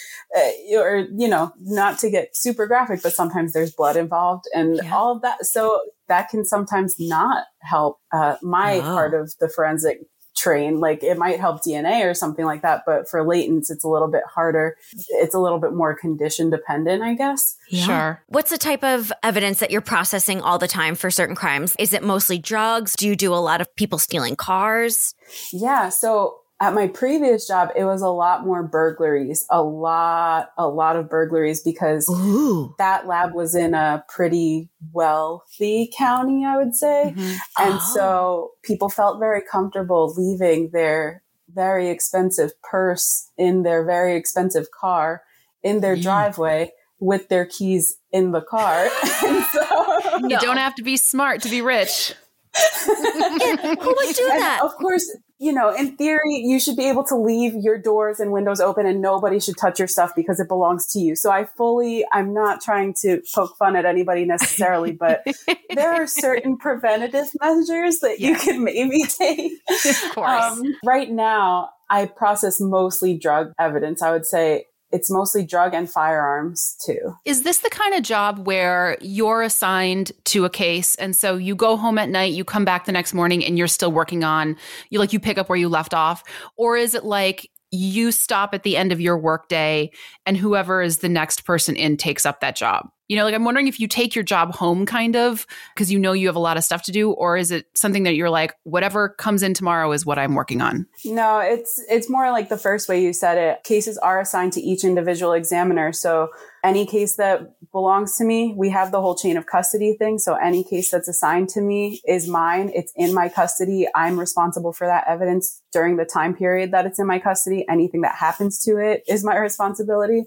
not to get super graphic, but sometimes there's blood involved and all of that. So that can sometimes not help my part of the forensic train. Like it might help DNA or something like that, but for latents, it's a little bit harder. It's a little bit more condition dependent, I guess. Yeah. Sure. What's the type of evidence that you're processing all the time for certain crimes? Is it mostly drugs? Do you do a lot of people stealing cars? Yeah. So at my previous job, it was a lot more burglaries, a lot of burglaries because that lab was in a pretty wealthy county, I would say. Mm-hmm. And so people felt very comfortable leaving their very expensive purse in their very expensive car in their driveway with their keys in the car. And so, you don't have to be smart to be rich. Who would do that? Of course, in theory, you should be able to leave your doors and windows open and nobody should touch your stuff because it belongs to you. So I'm not trying to poke fun at anybody necessarily, but there are certain preventative measures that you can maybe take. Of course. Right now, I process mostly drug evidence. I would say it's mostly drug and firearms too. Is this the kind of job where you're assigned to a case and so you go home at night, you come back the next morning and you're still working on, you pick up where you left off? Or is it like you stop at the end of your workday and whoever is the next person in takes up that job? I'm wondering if you take your job home kind of because you have a lot of stuff to do, or is it something that you're like, whatever comes in tomorrow is what I'm working on? No, it's more like the first way you said it. Cases are assigned to each individual examiner. So any case that belongs to me, we have the whole chain of custody thing. So any case that's assigned to me is mine. It's in my custody. I'm responsible for that evidence during the time period that it's in my custody. Anything that happens to it is my responsibility.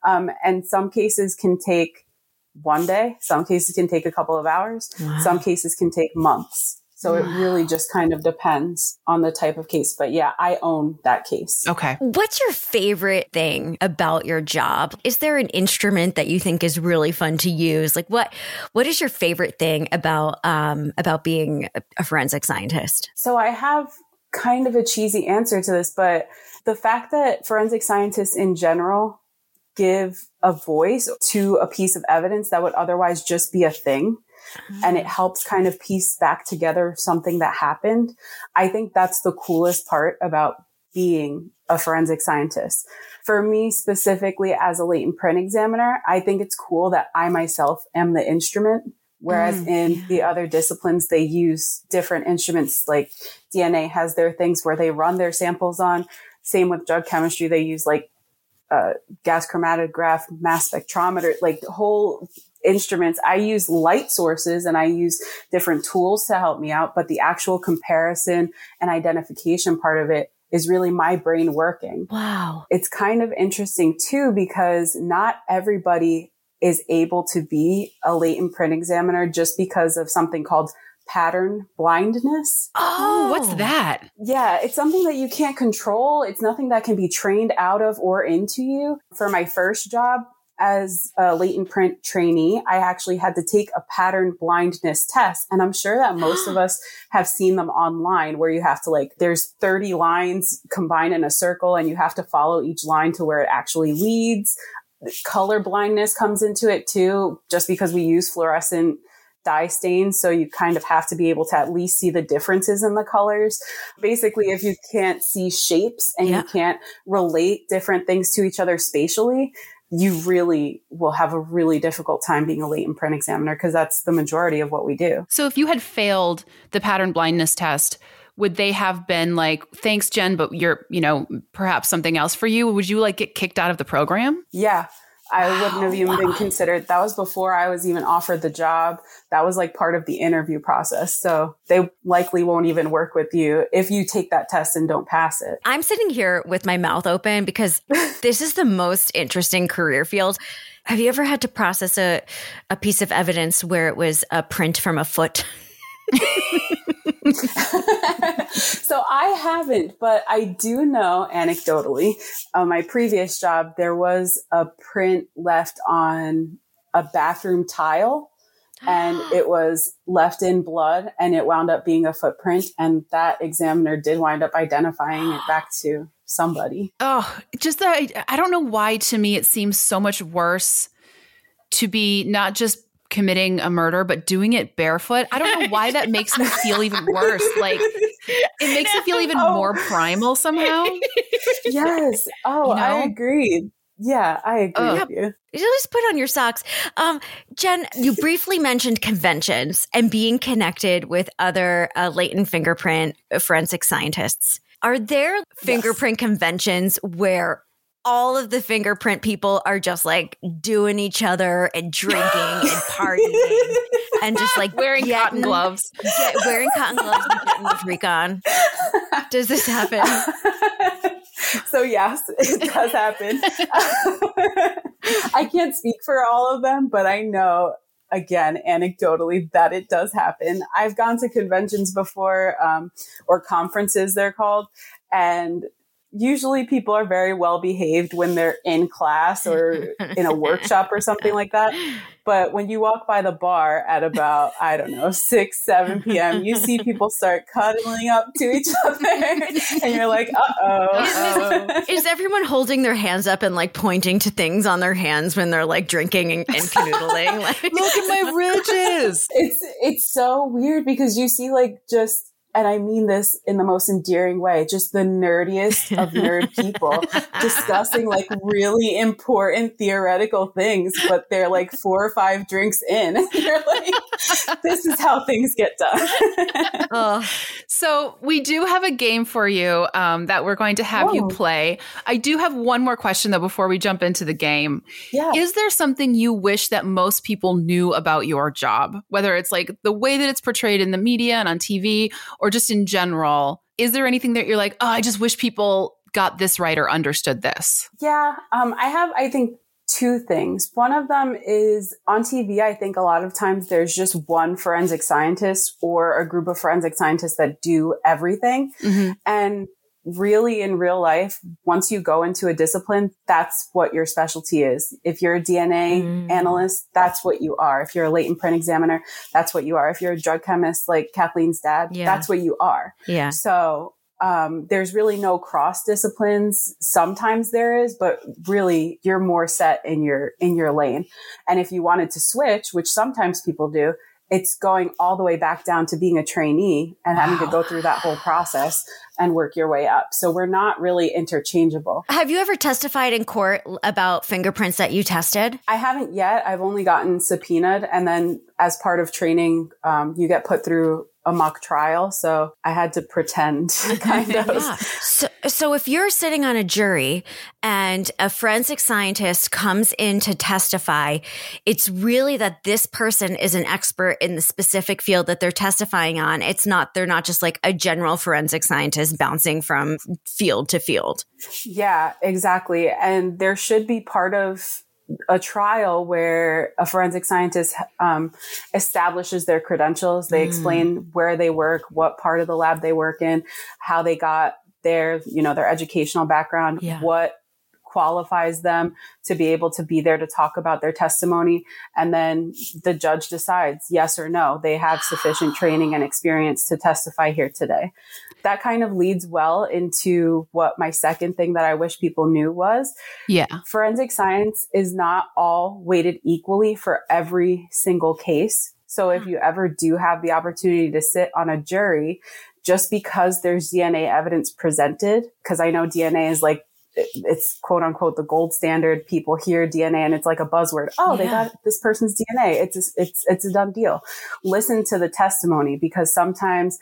And some cases can take one day. Some cases can take a couple of hours. Wow. Some cases can take months. So it really just kind of depends on the type of case. But yeah, I own that case. Okay. What's your favorite thing about your job? Is there an instrument that you think is really fun to use? What is your favorite thing about being a forensic scientist? So I have kind of a cheesy answer to this, but the fact that forensic scientists in general give a voice to a piece of evidence that would otherwise just be a thing. And it helps kind of piece back together something that happened. I think that's the coolest part about being a forensic scientist. For me specifically as a latent print examiner, I think it's cool that I myself am the instrument. Whereas in the other disciplines, they use different instruments, like DNA has their things where they run their samples on. Same with drug chemistry. They use gas chromatograph, mass spectrometer, whole instruments. I use light sources and I use different tools to help me out, but the actual comparison and identification part of it is really my brain working. Wow. It's kind of interesting too, because not everybody is able to be a latent print examiner just because of something called pattern blindness. Oh, what's that? Yeah, it's something that you can't control. It's nothing that can be trained out of or into you. For my first job as a latent print trainee, I actually had to take a pattern blindness test. And I'm sure that most of us have seen them online where you have to there's 30 lines combined in a circle and you have to follow each line to where it actually leads. Color blindness comes into it too, just because we use fluorescent dye stains. So you kind of have to be able to at least see the differences in the colors. Basically, if you can't see shapes and you can't relate different things to each other spatially, you really will have a really difficult time being a latent print examiner because that's the majority of what we do. So if you had failed the pattern blindness test, would they have been like, thanks, Jen, but you're, perhaps something else for you? Would you get kicked out of the program? Yeah. I wouldn't have even been considered. That was before I was even offered the job. That was part of the interview process. So they likely won't even work with you if you take that test and don't pass it. I'm sitting here with my mouth open because this is the most interesting career field. Have you ever had to process a piece of evidence where it was a print from a foot? So I haven't, but I do know anecdotally, my previous job, there was a print left on a bathroom tile and it was left in blood and it wound up being a footprint. And that examiner did wind up identifying it back to somebody. Oh, just that I don't know why to me it seems so much worse to be not just committing a murder, but doing it barefoot. I don't know why that makes me feel even worse. It makes it feel even more primal somehow. Yes. Oh, I agree. Yeah, I agree with you. You just put on your socks. Jen, you briefly mentioned conventions and being connected with other latent fingerprint forensic scientists. Are there fingerprint conventions where all of the fingerprint people are just doing each other and drinking and partying and just wearing cotton gloves. Wearing cotton gloves and getting the freak on? Does this happen? So yes, it does happen. I can't speak for all of them, but I know again, anecdotally, that it does happen. I've gone to conventions before, or conferences they're called, and usually people are very well behaved when they're in class or in a workshop or something like that. But when you walk by the bar at about, I don't know, 6, 7 p.m., you see people start cuddling up to each other and you're like, uh-oh. Is everyone holding their hands up and like pointing to things on their hands when they're like drinking and canoodling? Like, Look at my ridges. It's so weird because you see like just, and I mean this in the most endearing way, just the nerdiest of nerd people discussing like really important theoretical things, but they're like 4 or 5 drinks in. And you're like, this is how things get done. So we do have a game for you that we're going to have you play. I do have one more question, though, before we jump into the game. Yeah. Is there something you wish that most people knew about your job, whether it's like the way that it's portrayed in the media and on TV, or just in general? Is there anything that you're like, oh, I just wish people got this right or understood this? Yeah, I have, I think, 2 things. One of them is on TV. I think a lot of times there's just one forensic scientist or a group of forensic scientists that do everything. Mm-hmm. And really in real life, once you go into a discipline, that's what your specialty is. If you're a DNA analyst, that's what you are. If you're a latent print examiner, that's what you are. If you're a drug chemist like Kathleen's dad, that's what you are. Yeah. So there's really no cross disciplines. Sometimes there is, but really you're more set in your lane. And if you wanted to switch, which sometimes people do, it's going all the way back down to being a trainee and having to go through that whole process and work your way up. So we're not really interchangeable. have you ever testified in court about fingerprints that you tested? I haven't yet. I've only gotten subpoenaed. And then as part of training, you get put through a mock trial. So I had to pretend kind of. Yeah. So if you're sitting on a jury and a forensic scientist comes in to testify, it's really that this person is an expert in the specific field that they're testifying on. They're not just like a general forensic scientist bouncing from field to field. Yeah, exactly. And there should be part of a trial where a forensic scientist establishes their credentials. They explain where they work, what part of the lab they work in, how they got their educational background, what qualifies them to be able to be there to talk about their testimony. And then the judge decides yes or no, they have sufficient training and experience to testify here today. That kind of leads well into what my second thing that I wish people knew was, forensic science is not all weighted equally for every single case. So if you ever do have the opportunity to sit on a jury, just because there's DNA evidence presented, because I know DNA is like, it's quote unquote the gold standard. People hear DNA and it's like a buzzword. Oh, they got this person's DNA. It's a done deal. Listen to the testimony, because sometimes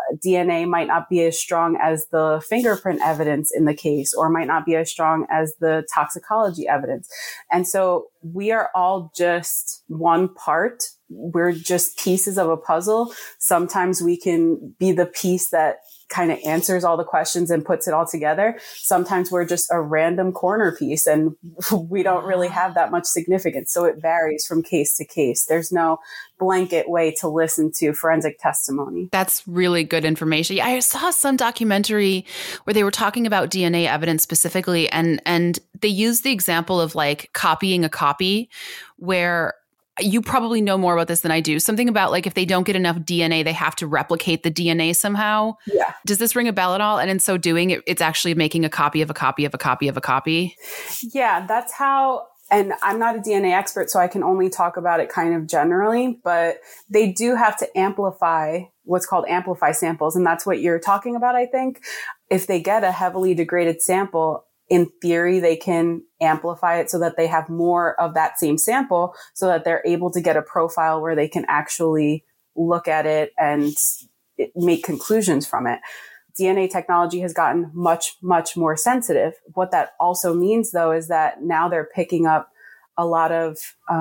DNA might not be as strong as the fingerprint evidence in the case, or might not be as strong as the toxicology evidence. And so we are all just one part. We're just pieces of a puzzle. Sometimes we can be the piece that kind of answers all the questions and puts it all together. Sometimes we're just a random corner piece and we don't really have that much significance. So it varies from case to case. There's no blanket way to listen to forensic testimony. That's really good information. I saw some documentary where they were talking about DNA evidence specifically, and they used the example of like copying a copy, where you probably know more about this than I do. Something about like if they don't get enough DNA, they have to replicate the DNA somehow. Yeah. Does this ring a bell at all? And in so doing, it's actually making a copy of a copy of a copy of a copy. Yeah, that's how. And I'm not a DNA expert, so I can only talk about it kind of generally, but they do have to amplify what's called amplify samples. And that's what you're talking about, I think. If they get a heavily degraded sample, in theory, they can amplify it so that they have more of that same sample, so that they're able to get a profile where they can actually look at it and make conclusions from it. DNA technology has gotten much, much more sensitive. What that also means, though, is that now they're picking up a lot of,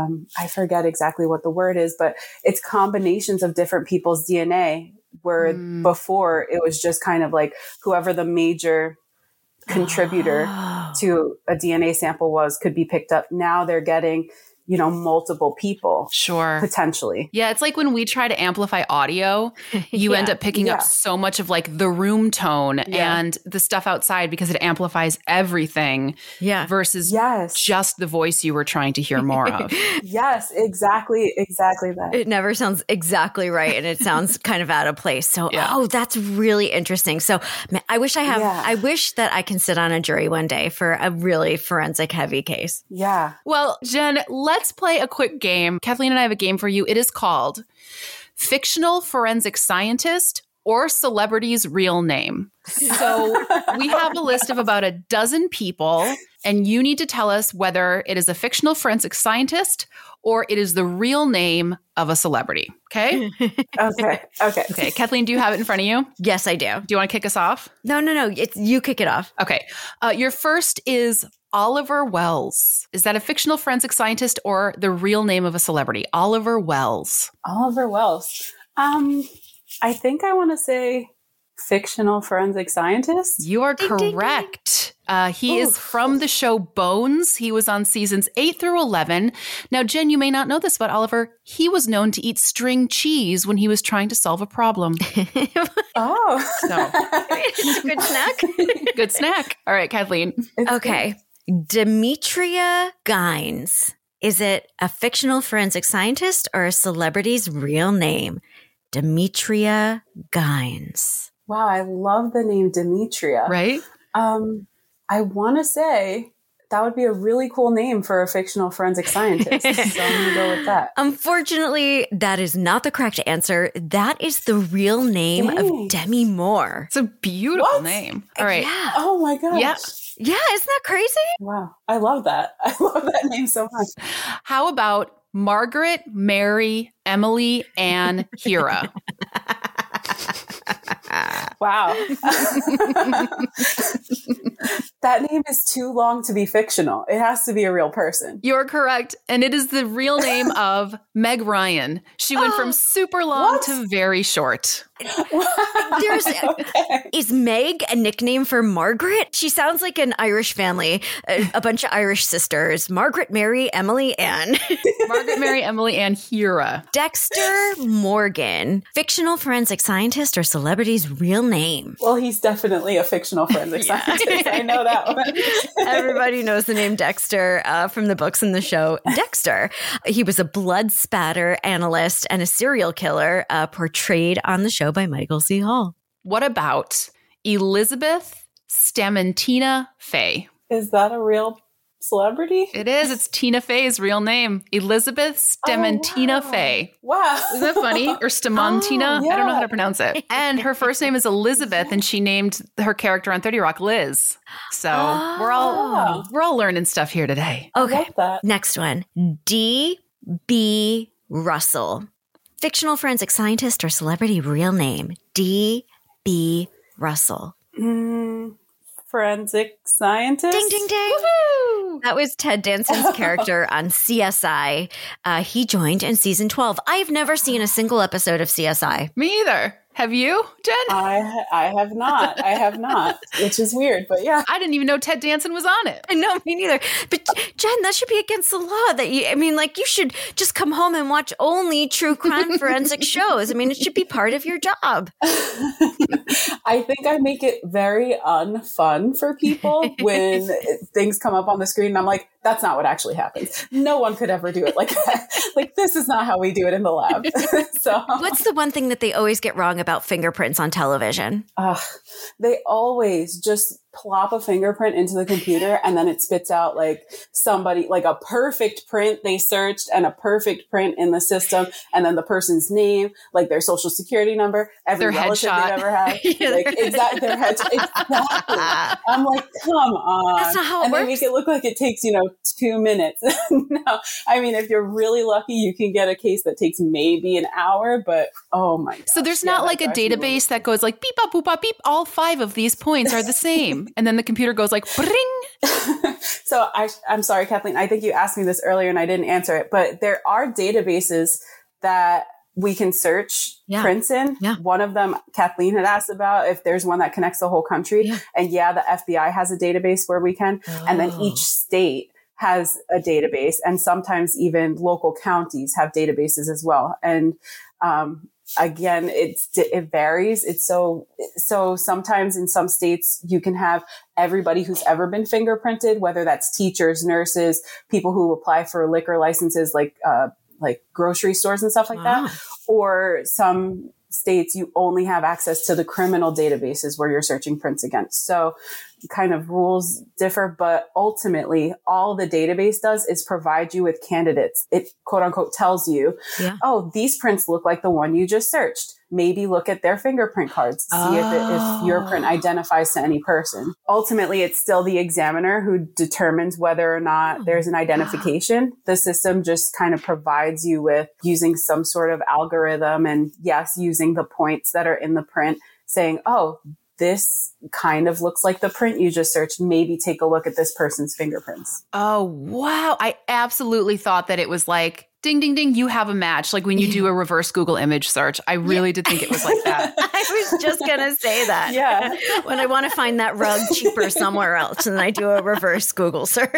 I forget exactly what the word is, but it's combinations of different people's DNA, where before it was just kind of like whoever the major contributor to a DNA sample was could be picked up. Now they're getting, multiple people. Sure. Potentially. Yeah, it's like when we try to amplify audio, you end up picking up so much of like the room tone and the stuff outside because it amplifies everything versus just the voice you were trying to hear more of. Yes, exactly that. It never sounds exactly right, and it sounds kind of out of place. So, that's really interesting. So I wish I wish that I can sit on a jury one day for a really forensic heavy case. Yeah. Well, Jen, let's play a quick game. Kathleen and I have a game for you. It is called Fictional Forensic Scientist or Celebrity's Real Name. So we have a list of about a dozen people, and you need to tell us whether it is a fictional forensic scientist or it is the real name of a celebrity. Okay? Okay. Kathleen, do you have it in front of you? Yes, I do. Do you want to kick us off? No. You kick it off. Okay. Your first is Oliver Wells. Is that a fictional forensic scientist or the real name of a celebrity? Oliver Wells. Oliver Wells. I think I want to say fictional forensic scientist. You are correct. He is from the show Bones. He was on seasons 8 through 11. Now, Jen, you may not know this about Oliver. He was known to eat string cheese when he was trying to solve a problem. Good snack. Good snack. All right, Kathleen. Okay. Demetria Gines. Is it a fictional forensic scientist or a celebrity's real name? Demetria Gines. Wow, I love the name Demetria. Right? I want to say that would be a really cool name for a fictional forensic scientist. So I'm going to go with that. Unfortunately, that is not the correct answer. That is the real name of Demi Moore. It's a beautiful name. All right. Yeah. Oh my gosh. Yeah, isn't that crazy? Wow. I love that. I love that name so much. How about Margaret, Mary, Emily, Ann, Hira? Wow. That name is too long to be fictional. It has to be a real person. You're correct. And it is the real name of Meg Ryan. She went from super long to very short. Is Meg a nickname for Margaret? She sounds like an Irish family, a bunch of Irish sisters. Margaret, Mary, Emily, Ann. Margaret, Mary, Emily, Ann, Hira. Dexter Morgan, fictional forensic scientist or celebrity's real name? Well, he's definitely a fictional forensic scientist. I know that one. Everybody knows the name Dexter from the books and the show Dexter. He was a blood spatter analyst and a serial killer portrayed on the show by Michael C. Hall. What about Elizabeth Stamentina Fey? Is that a real celebrity? It is. It's Tina Fey's real name. Elizabeth Stamentina Fey. Wow. Isn't that funny? Or Stamantina? Yeah. I don't know how to pronounce it. And her first name is Elizabeth, and she named her character on 30 Rock Liz. So we're all learning stuff here today. Okay. That. Next one. D.B. Russell. Fictional forensic scientist or celebrity real name? D.B. Russell. Forensic scientist. Ding, ding, ding. Woohoo! That was Ted Danson's character on CSI. He joined in season 12. I've never seen a single episode of CSI. Me either. Have you, Jen? I have not. I have not, which is weird, but yeah. I didn't even know Ted Danson was on it. No, me neither. But Jen, that should be against the law. You should just come home and watch only true crime forensic shows. I mean, it should be part of your job. I think I make it very unfun for people when things come up on the screen and I'm like, that's not what actually happens. No one could ever do it like that. Like, this is not how we do it in the lab. So, what's the one thing that they always get wrong about fingerprints on television? They always just plop a fingerprint into the computer and then it spits out like somebody, like a perfect print they searched and a perfect print in the system. And then the person's name, like their social security number, every their relative headshot they've ever had. Like, exactly, their headshot. Exactly. I'm like, come on. That's not how it works. They make it look like it takes, 2 minutes. No, I mean, if you're really lucky, you can get a case that takes maybe an hour, but oh my God. So there's not like a database that goes like beep, bop, boop, bop, beep. All 5 of these points are the same. And then the computer goes like, bring. So I'm sorry, Kathleen. I think you asked me this earlier and I didn't answer it, but there are databases that we can search prints in. Yeah. One of them, Kathleen had asked about if there's one that connects the whole country. Yeah. And the FBI has a database where we can. Oh. And then each state has a database, and sometimes even local counties have databases as well. And again, it varies. It's so sometimes in some states you can have everybody who's ever been fingerprinted, whether that's teachers, nurses, people who apply for liquor licenses, like grocery stores and stuff like that. Or some states you only have access to the criminal databases where you're searching prints against. So kind of rules differ, but ultimately all the database does is provide you with candidates. It quote unquote tells you, oh, these prints look like the one you just searched. Maybe look at their fingerprint cards, see if your print identifies to any person. Ultimately, it's still the examiner who determines whether or not there's an identification. The system just kind of provides you with using some sort of algorithm and yes, using the points that are in the print saying, oh, this kind of looks like the print you just searched. Maybe take a look at this person's fingerprints. Oh, wow. I absolutely thought that it was like, ding, ding, ding, you have a match. Like when you do a reverse Google image search. I really did think it was like that. I was just going to say that. Yeah. When I want to find that rug cheaper somewhere else and I do a reverse Google search.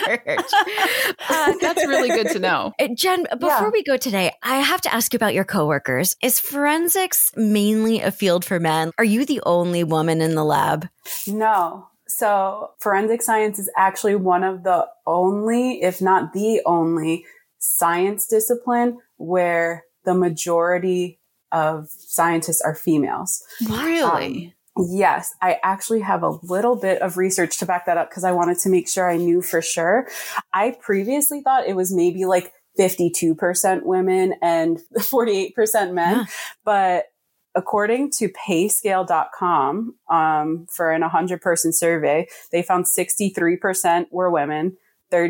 That's really good to know. Jen, before we go today, I have to ask you about your coworkers. Is forensics mainly a field for men? Are you the only woman in the lab? No. So forensic science is actually one of the only, if not the only, science discipline where the majority of scientists are females. Really? Yes. I actually have a little bit of research to back that up because I wanted to make sure I knew for sure. I previously thought it was maybe like 52% women and 48% men, but according to payscale.com, for an 100-person survey, they found 63% were women,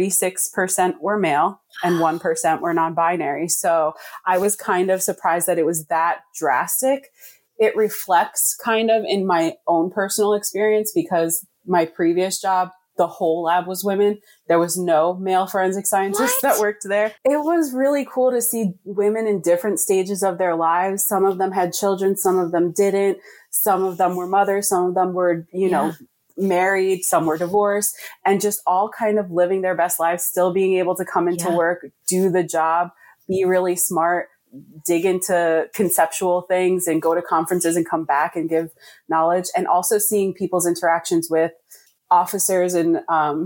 36% were male, and 1% were non-binary. So I was kind of surprised that it was that drastic. It reflects kind of in my own personal experience because my previous job, the whole lab was women. There was no male forensic scientists that worked there. It was really cool to see women in different stages of their lives. Some of them had children, some of them didn't. Some of them were mothers, some of them were, you know, married, some were divorced, and just all kind of living their best lives, still being able to come into work, do the job, be really smart, dig into conceptual things and go to conferences and come back and give knowledge, and also seeing people's interactions with officers and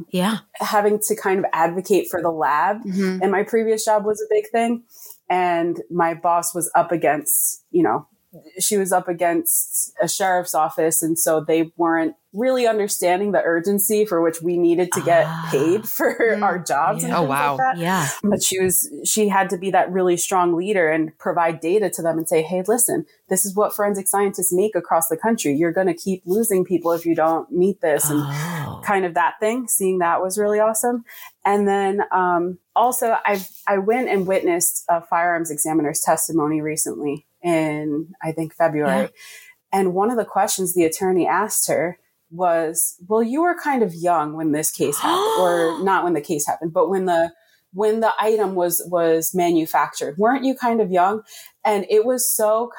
having to kind of advocate for the lab. And my previous job was a big thing. And my boss was up against, you know, she was up against a sheriff's office. And so they weren't really understanding the urgency for which we needed to get paid for our jobs. And things like that. But she had to be that really strong leader and provide data to them and say, hey, listen, this is what forensic scientists make across the country. You're going to keep losing people if you don't meet this. And kind of that thing, seeing that was really awesome. And then, also I went and witnessed a firearms examiner's testimony recently in, I think, February. And one of the questions the attorney asked her was, well, you were kind of young when this case happened, or not when the case happened, but when the item was manufactured. Weren't you kind of young? And it was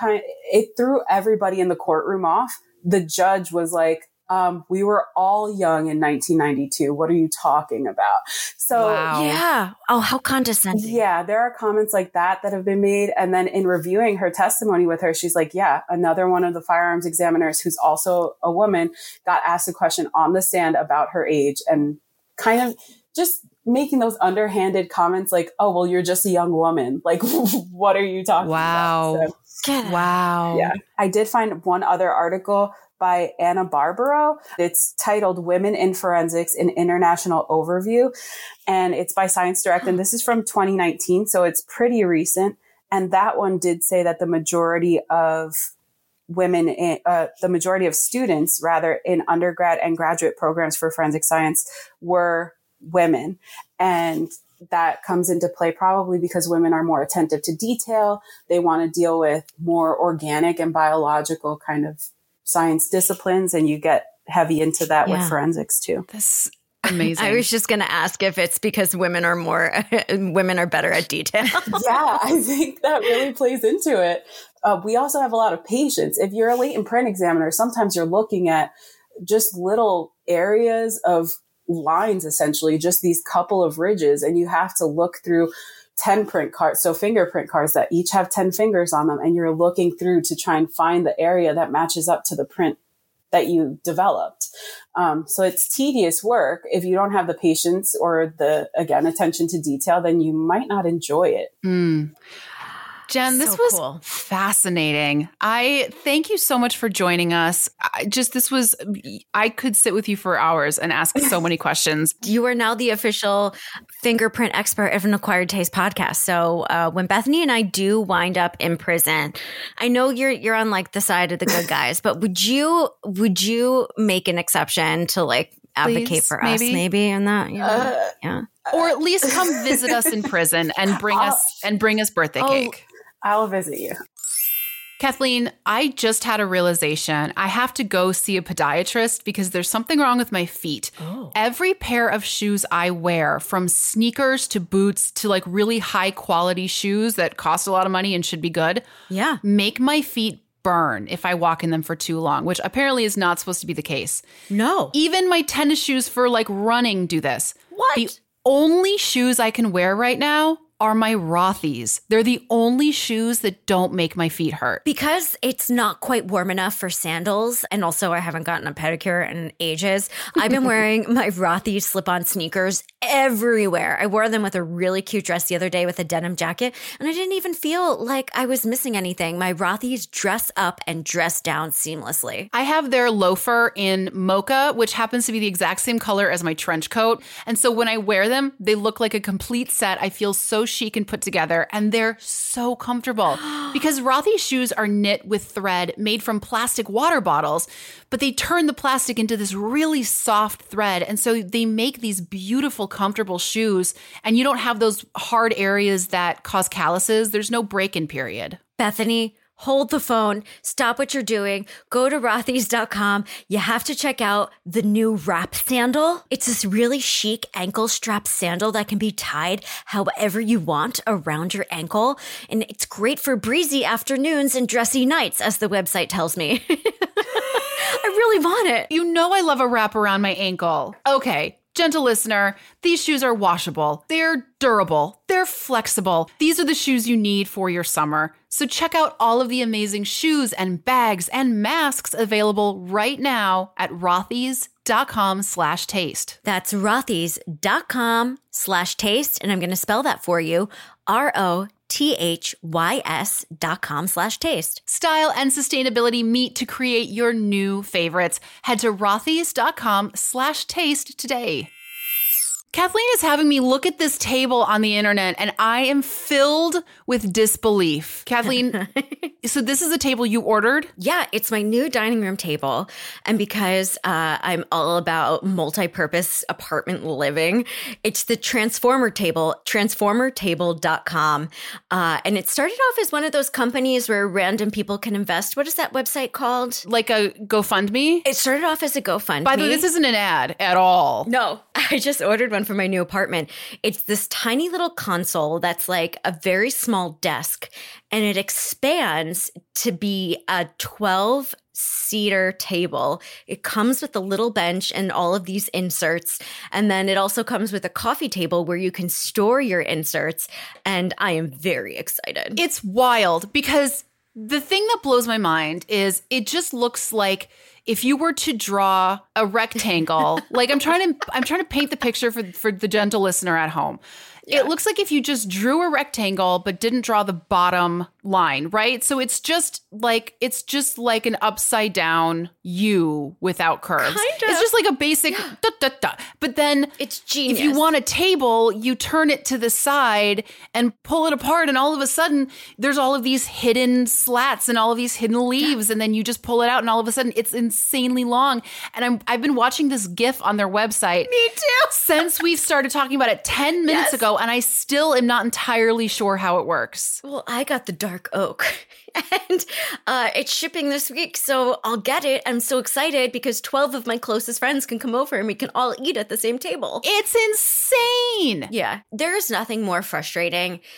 it threw everybody in the courtroom off. The judge was like, we were all young in 1992. What are you talking about? So Oh, how condescending. Yeah, there are comments like that have been made. And then in reviewing her testimony with her, she's like, another one of the firearms examiners who's also a woman got asked a question on the stand about her age and kind of just making those underhanded comments like, oh, well, you're just a young woman. Like, what are you talking about? So, yeah. I did find one other article by Anna Barbaro. It's titled Women in Forensics, an International Overview. And it's by Science Direct. And this is from 2019. So it's pretty recent. And that one did say that the majority of students rather in undergrad and graduate programs for forensic science were women. And that comes into play probably because women are more attentive to detail. They want to deal with more organic and biological kind of science disciplines, and you get heavy into that with forensics too. That's amazing. I was just going to ask if it's because women are better at detail. Yeah, I think that really plays into it. We also have a lot of patience. If you're a latent print examiner, sometimes you're looking at just little areas of lines, essentially, just these couple of ridges. And you have to look through 10 print cards, so fingerprint cards that each have 10 fingers on them. And you're looking through to try and find the area that matches up to the print that you developed. So it's tedious work. If you don't have the patience or the, again, attention to detail, then you might not enjoy it. Jen, this was fascinating. I thank you so much for joining us. I could sit with you for hours and ask so many questions. You are now the official fingerprint expert of an Acquired Taste podcast. So when Bethany and I do wind up in prison, I know you're on like the side of the good guys, but would you make an exception to like advocate Please, for us maybe in that? You know? Yeah. Or at least come visit us in prison and bring us birthday cake. I'll visit you. Kathleen, I just had a realization. I have to go see a podiatrist because there's something wrong with my feet. Every pair of shoes I wear, from sneakers to boots to like really high quality shoes that cost a lot of money and should be good, make my feet burn if I walk in them for too long, which apparently is not supposed to be the case. No. Even my tennis shoes for like running do this. What? The only shoes I can wear right now are my Rothy's. They're the only shoes that don't make my feet hurt. Because it's not quite warm enough for sandals, and also I haven't gotten a pedicure in ages, I've been wearing my Rothy's slip-on sneakers everywhere. I wore them with a really cute dress the other day with a denim jacket, and I didn't even feel like I was missing anything. My Rothy's dress up and dress down seamlessly. I have their loafer in mocha, which happens to be the exact same color as my trench coat. And so when I wear them, they look like a complete set. I feel so chic and put together, and they're so comfortable because Rothy's shoes are knit with thread made from plastic water bottles, but they turn the plastic into this really soft thread. And so they make these beautiful, comfortable shoes, and you don't have those hard areas that cause calluses. There's no break-in period. Bethany, hold the phone, stop what you're doing, go to Rothys.com. You have to check out the new wrap sandal. It's this really chic ankle strap sandal that can be tied however you want around your ankle. And it's great for breezy afternoons and dressy nights, as the website tells me. I really want it. You know I love a wrap around my ankle. Okay. Gentle listener, these shoes are washable. They're durable. They're flexible. These are the shoes you need for your summer. So check out all of the amazing shoes and bags and masks available right now at rothys.com/taste. That's rothys.com/taste. And I'm going to spell that for you. ROTHYS.com/taste. Style and sustainability meet to create your new favorites. Head to rothys.com/taste today. Kathleen is having me look at this table on the internet, and I am filled with disbelief. Kathleen, so this is a table you ordered? Yeah, it's my new dining room table. And because I'm all about multi-purpose apartment living, it's the Transformer table, transformertable.com. And it started off as one of those companies where random people can invest. What is that website called? Like a GoFundMe? It started off as a GoFundMe. By the way, this isn't an ad at all. No, I just ordered one for my new apartment. It's this tiny little console that's like a very small desk, and it expands to be a 12-seater table. It comes with a little bench and all of these inserts, and then it also comes with a coffee table where you can store your inserts, and I am very excited. It's wild because the thing that blows my mind is it just looks like if you were to draw a rectangle, like I'm trying to paint the picture for the gentle listener at home. Yeah. It looks like if you just drew a rectangle but didn't draw the bottom line, right? So it's just like an upside down U without curves. Kind of. It's just like a basic da, da, da. But then it's genius. If you want a table, you turn it to the side and pull it apart, and all of a sudden there's all of these hidden slats and all of these hidden leaves, and then you just pull it out, and all of a sudden it's insanely long. And I've been watching this GIF on their website. Me too. Since we've started talking about it 10 minutes ago, and I still am not entirely sure how it works. Well, I got the dark oak, and it's shipping this week, so I'll get it. I'm so excited because 12 of my closest friends can come over and we can all eat at the same table. It's insane. Yeah. There is nothing more frustrating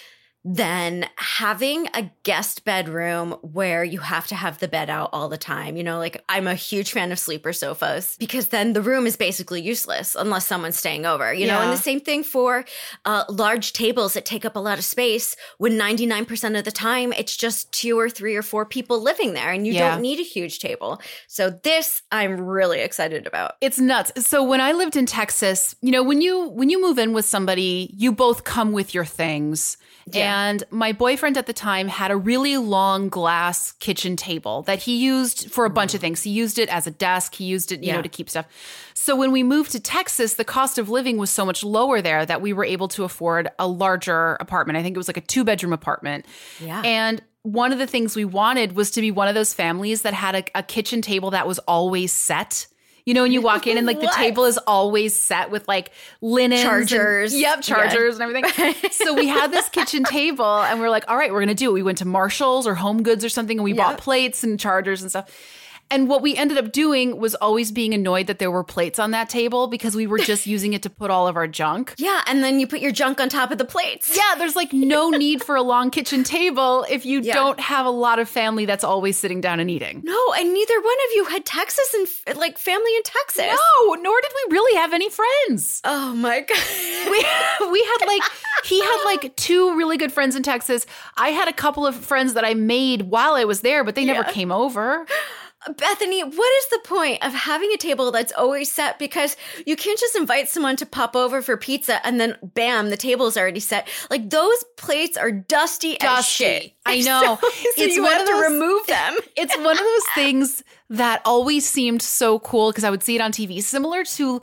than having a guest bedroom where you have to have the bed out all the time. Like I'm a huge fan of sleeper sofas because then the room is basically useless unless someone's staying over, and the same thing for large tables that take up a lot of space when 99% of the time it's just 2 or 3 or 4 people living there and you don't need a huge table. So this I'm really excited about. It's nuts. So when I lived in Texas, when you move in with somebody, you both come with your things. Yeah. And my boyfriend at the time had a really long glass kitchen table that he used for a bunch of things. He used it as a desk. He used it, to keep stuff. So when we moved to Texas, the cost of living was so much lower there that we were able to afford a larger apartment. I think it was like a 2-bedroom apartment. Yeah. And one of the things we wanted was to be one of those families that had a kitchen table that was always set. When you walk in and like the table is always set with like linens. Chargers. Chargers and everything. So we had this kitchen table and we're like, all right, we're going to do it. We went to Marshall's or Home Goods or something and we bought plates and chargers and stuff. And what we ended up doing was always being annoyed that there were plates on that table because we were just using it to put all of our junk. Yeah, and then you put your junk on top of the plates. Yeah, there's like no need for a long kitchen table if you don't have a lot of family that's always sitting down and eating. No, and neither one of you had Texas and like family in Texas. No, nor did we really have any friends. Oh my God. We had like, he had like 2 really good friends in Texas. I had a couple of friends that I made while I was there, but they never came over. Bethany, what is the point of having a table that's always set? Because you can't just invite someone to pop over for pizza and then bam, the table's already set. Like those plates are dusty as shit. I know. So you have to remove them. It's one of those things that always seemed so cool because I would see it on TV, similar to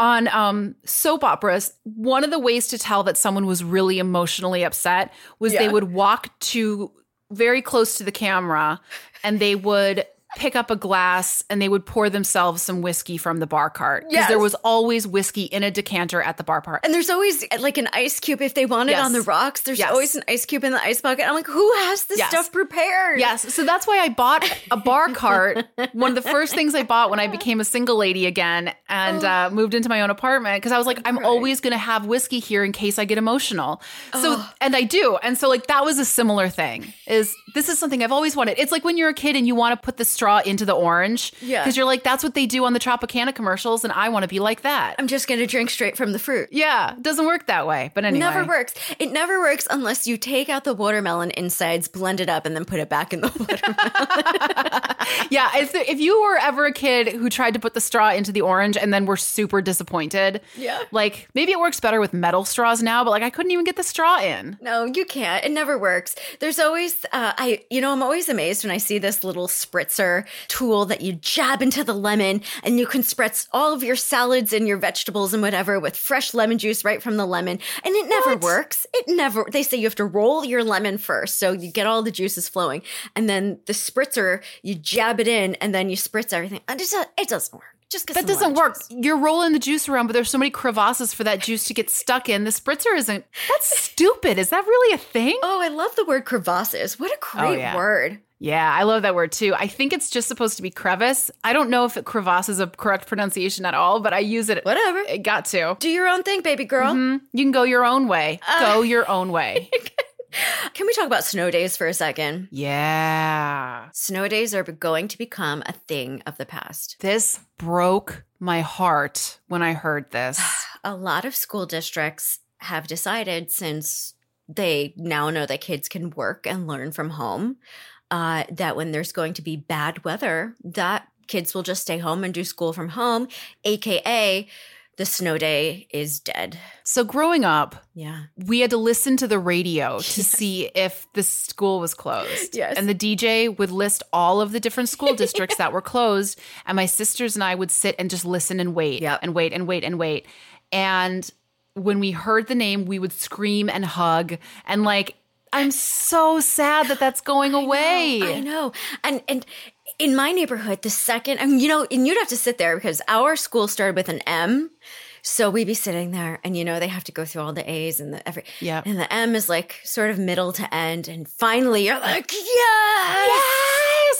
on soap operas. One of the ways to tell that someone was really emotionally upset was they would walk to very close to the camera and they would pick up a glass and they would pour themselves some whiskey from the bar cart. Because there was always whiskey in a decanter at the bar cart. And there's always like an ice cube if they want it on the rocks. There's always an ice cube in the ice bucket. I'm like, who has this stuff prepared? Yes. So that's why I bought a bar cart. One of the first things I bought when I became a single lady again and moved into my own apartment. Because I was like, I'm always going to have whiskey here in case I get emotional. So, and I do. And so like that was a similar thing. This is something I've always wanted. It's like when you're a kid and you want to put the straw into the orange. Yeah. Because you're like, that's what they do on the Tropicana commercials and I want to be like that. I'm just going to drink straight from the fruit. Yeah. It doesn't work that way. But anyway. Never works. It never works unless you take out the watermelon insides, blend it up, and then put it back in the watermelon. Yeah. If you were ever a kid who tried to put the straw into the orange and then were super disappointed. Yeah. Like maybe it works better with metal straws now, but like I couldn't even get the straw in. No, you can't. It never works. There's always, I'm always amazed when I see this little spritzer tool that you jab into the lemon and you can spritz all of your salads and your vegetables and whatever with fresh lemon juice right from the lemon. And it never works. They say you have to roll your lemon first so you get all the juices flowing. And then the spritzer, you jab it in and then you spritz everything. It doesn't work. That doesn't work. You're rolling the juice around, but there's so many crevasses for that juice to get stuck in. The spritzer isn't. That's stupid. Is that really a thing? Oh, I love the word crevasses. What a great word. Yeah, I love that word too. I think it's just supposed to be crevice. I don't know if crevasse is a correct pronunciation at all, but I use it. Whatever. It got to. Do your own thing, baby girl. Mm-hmm. You can go your own way. Go your own way. Can we talk about snow days for a second? Yeah. Snow days are going to become a thing of the past. This broke my heart when I heard this. A lot of school districts have decided, since they now know that kids can work and learn from home, that when there's going to be bad weather, that kids will just stay home and do school from home, aka the snow day is dead. So growing up, we had to listen to the radio to see if the school was closed. Yes. And the DJ would list all of the different school districts that were closed. And my sisters and I would sit and just listen and wait and wait and wait and wait. And when we heard the name, we would scream and hug. And like, I'm so sad that that's going away. I know. And in my neighborhood, the second, and you'd have to sit there because our school started with an M. So we'd be sitting there and, they have to go through all the A's and and the M is like sort of middle to end. And finally you're like, yes!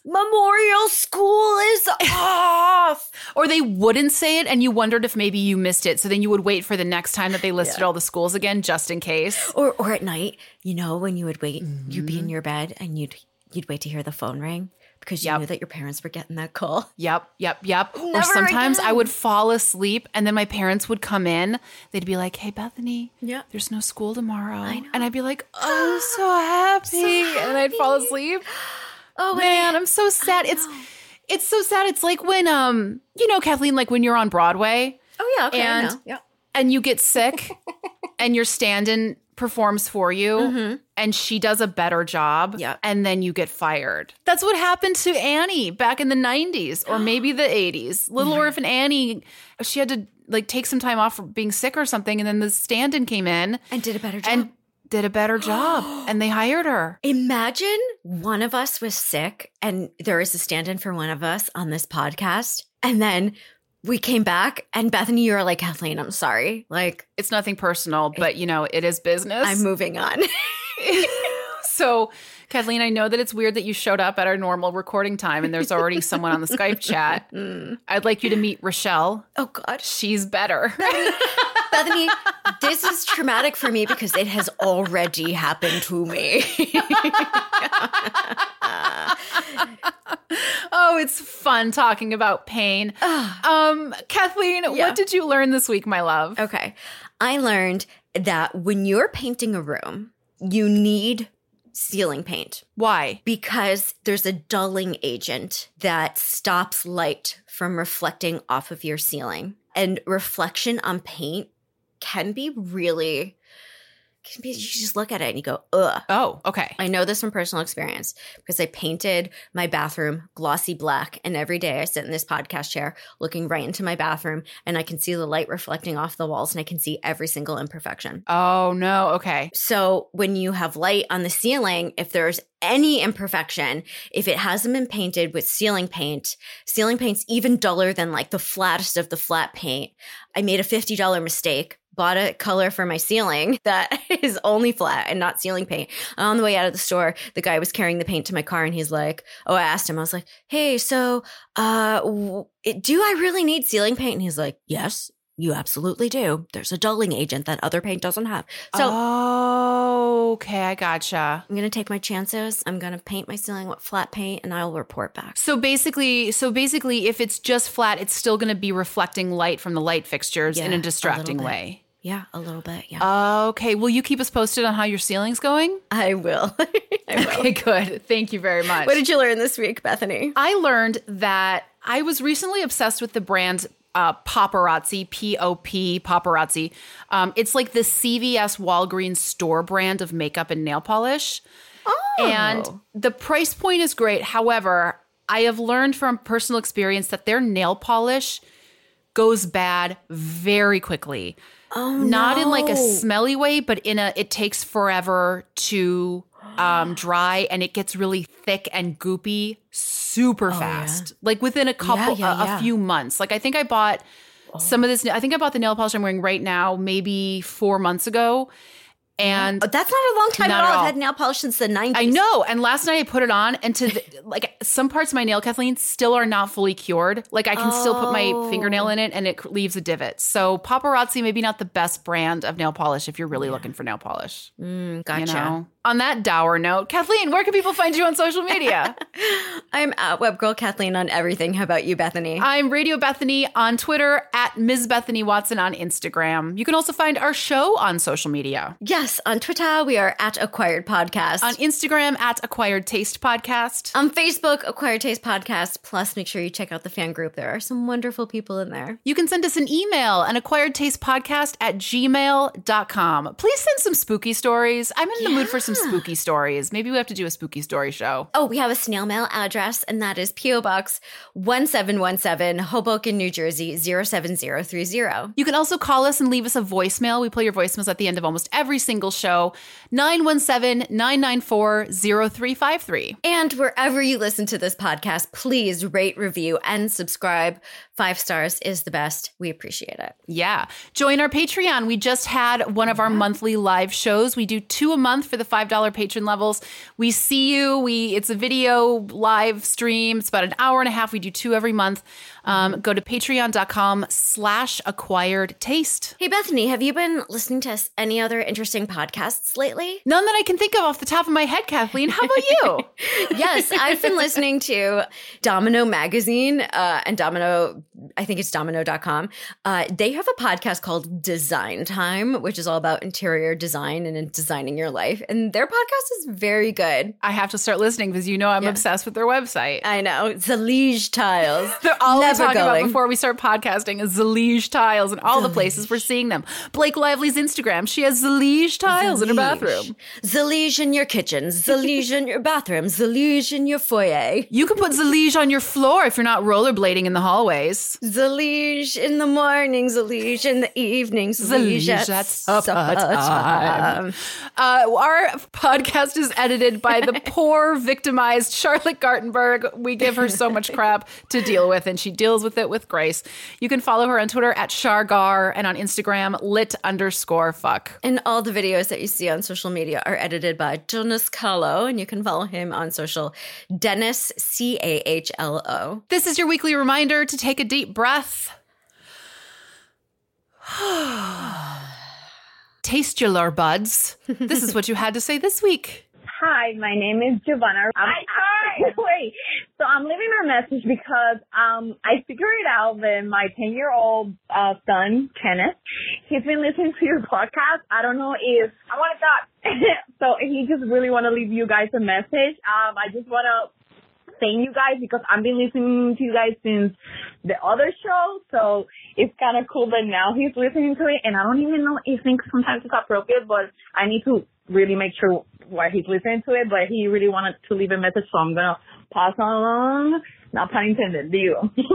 Memorial School is off. Or they wouldn't say it and you wondered if maybe you missed it. So then you would wait for the next time that they listed all the schools again, just in case. Or at night, when you would wait, you'd be in your bed and you'd wait to hear the phone ring because you knew that your parents were getting that call. Yep. Or sometimes I would fall asleep and then my parents would come in. They'd be like, hey, Bethany, there's no school tomorrow. I know. And I'd be like, oh, I'm so happy. And I'd fall asleep. Oh, man, I'm so sad. It's so sad. It's like when, Kathleen, like when you're on Broadway. Oh, yeah. Okay, and, I know. Yeah. And you get sick and your stand-in performs for you and she does a better job and then you get fired. That's what happened to Annie back in the 90s or maybe the 80s. Little Orphan Annie, she had to like take some time off for being sick or something and then the stand-in came in. And did a better job. And they hired her. Imagine one of us was sick and there is a stand-in for one of us on this podcast. And then we came back and Bethany, you're like, Kathleen, I'm sorry. Like, it's nothing personal, but it is business. I'm moving on. So, Kathleen, I know that it's weird that you showed up at our normal recording time and there's already someone on the Skype chat. I'd like you to meet Rochelle. Oh, God. She's better. Bethany, this is traumatic for me because it has already happened to me. Oh, it's fun talking about pain. Kathleen, what did you learn this week, my love? Okay. I learned that when you're painting a room, you need ceiling paint. Why? Because there's a dulling agent that stops light from reflecting off of your ceiling. And reflection on paint can be really, you just look at it and you go, ugh. Oh, okay. I know this from personal experience because I painted my bathroom glossy black. And every day I sit in this podcast chair looking right into my bathroom and I can see the light reflecting off the walls and I can see every single imperfection. Oh, no. Okay. So when you have light on the ceiling, if there's any imperfection, if it hasn't been painted with ceiling paint's even duller than like the flattest of the flat paint. I made a $50 mistake. Bought a color for my ceiling that is only flat and not ceiling paint. On the way out of the store, the guy was carrying the paint to my car and he's like, I asked him, I was like, hey, so do I really need ceiling paint? And he's like, yes, you absolutely do. There's a dulling agent that other paint doesn't have. So, okay, I gotcha. I'm going to take my chances. I'm going to paint my ceiling with flat paint and I'll report back. So basically, if it's just flat, it's still going to be reflecting light from the light fixtures in a distracting way. Yeah, a little bit. Yeah. Okay. Will you keep us posted on how your ceiling's going? I will. Okay, good. Thank you very much. What did you learn this week, Bethany? I learned that I was recently obsessed with the brand Paparazzi, P-O-P, Paparazzi. It's like the CVS Walgreens store brand of makeup and nail polish. Oh. And the price point is great. However, I have learned from personal experience that their nail polish goes bad very quickly. Oh, Not in like a smelly way, but it takes forever to dry and it gets really thick and goopy super fast. Like within a few months. Like I think I bought some of this. I think I bought the nail polish I'm wearing right now maybe 4 months ago. And that's not a long time at all. I've had nail polish since the 90s. I know. And last night I put it on and like some parts of my nail, Kathleen, still are not fully cured. Like I can still put my fingernail in it and it leaves a divot. So Paparazzi, maybe not the best brand of nail polish if you're really looking for nail polish. Gotcha. On that dour note, Kathleen, where can people find you on social media? I'm at WebGirl Kathleen on everything. How about you, Bethany? I'm Radio Bethany on Twitter, at Ms. Bethany Watson on Instagram. You can also find our show on social media. Yes, on Twitter, we are at Acquired Podcast. On Instagram, at Acquired Taste Podcast. On Facebook, Acquired Taste Podcast. Plus, make sure you check out the fan group. There are some wonderful people in there. You can send us an email, an acquiredtastepodcast@gmail.com. Please send some spooky stories. I'm in the mood for some spooky stories. Maybe we have to do a spooky story show. Oh, we have a snail mail address, and that is P.O. Box 1717, Hoboken, New Jersey, 07030. You can also call us and leave us a voicemail. We play your voicemails at the end of almost every single show. 917-994-0353. And wherever you listen to this podcast, please rate, review, and subscribe. 5 stars is the best. We appreciate it. Yeah. Join our Patreon. We just had one of our monthly live shows. We do 2 a month for the $5 $5 patron levels. We see you. It's a video live stream. It's about an hour and a half. We do 2 every month. Go to patreon.com/acquiredtaste. Hey, Bethany, have you been listening to any other interesting podcasts lately? None that I can think of off the top of my head, Kathleen. How about you? Yes, I've been listening to Domino Magazine and Domino, I think it's domino.com. They have a podcast called Design Time, which is all about interior design and designing your life. And their podcast is very good. I have to start listening because I'm obsessed with their website. I know. Zalige tiles. They're all we talk about before we start podcasting is Zalige tiles and all the places we're seeing them. Blake Lively's Instagram. She has Zalige tiles in her bathroom. Zalige in your kitchen. Zalige in your bathroom. Zalige in your foyer. You can put Zalige on your floor if you're not rollerblading in the hallways. Zalige in the morning. Zalige in the evening. Zalige at supper time. Our podcast is edited by the poor, victimized Charlotte Gartenberg. We give her so much crap to deal with, and she deals with it with grace. You can follow her on Twitter at Chargar and on Instagram lit_fuck. And all the videos that you see on social media are edited by Jonas Kahlo, and you can follow him on social, Dennis Cahlo. This is your weekly reminder to take a deep breath. Taste your lure buds. This is what you had to say this week. Hi, my name is Giovanna. Wait, so I'm leaving a message because I figured out that my 10-year-old son, Kenneth, he's been listening to your podcast. I don't know if I want to talk. So he just really want to leave you guys a message. I just want to thank you guys because I've been listening to you guys since the other show. So it's kind of cool that now he's listening to it. And I don't even know if think sometimes it's appropriate, but I need to really make sure why he's listening to it. But he really wanted to leave a message, so I'm going to pass on along. Not pun intended, do you?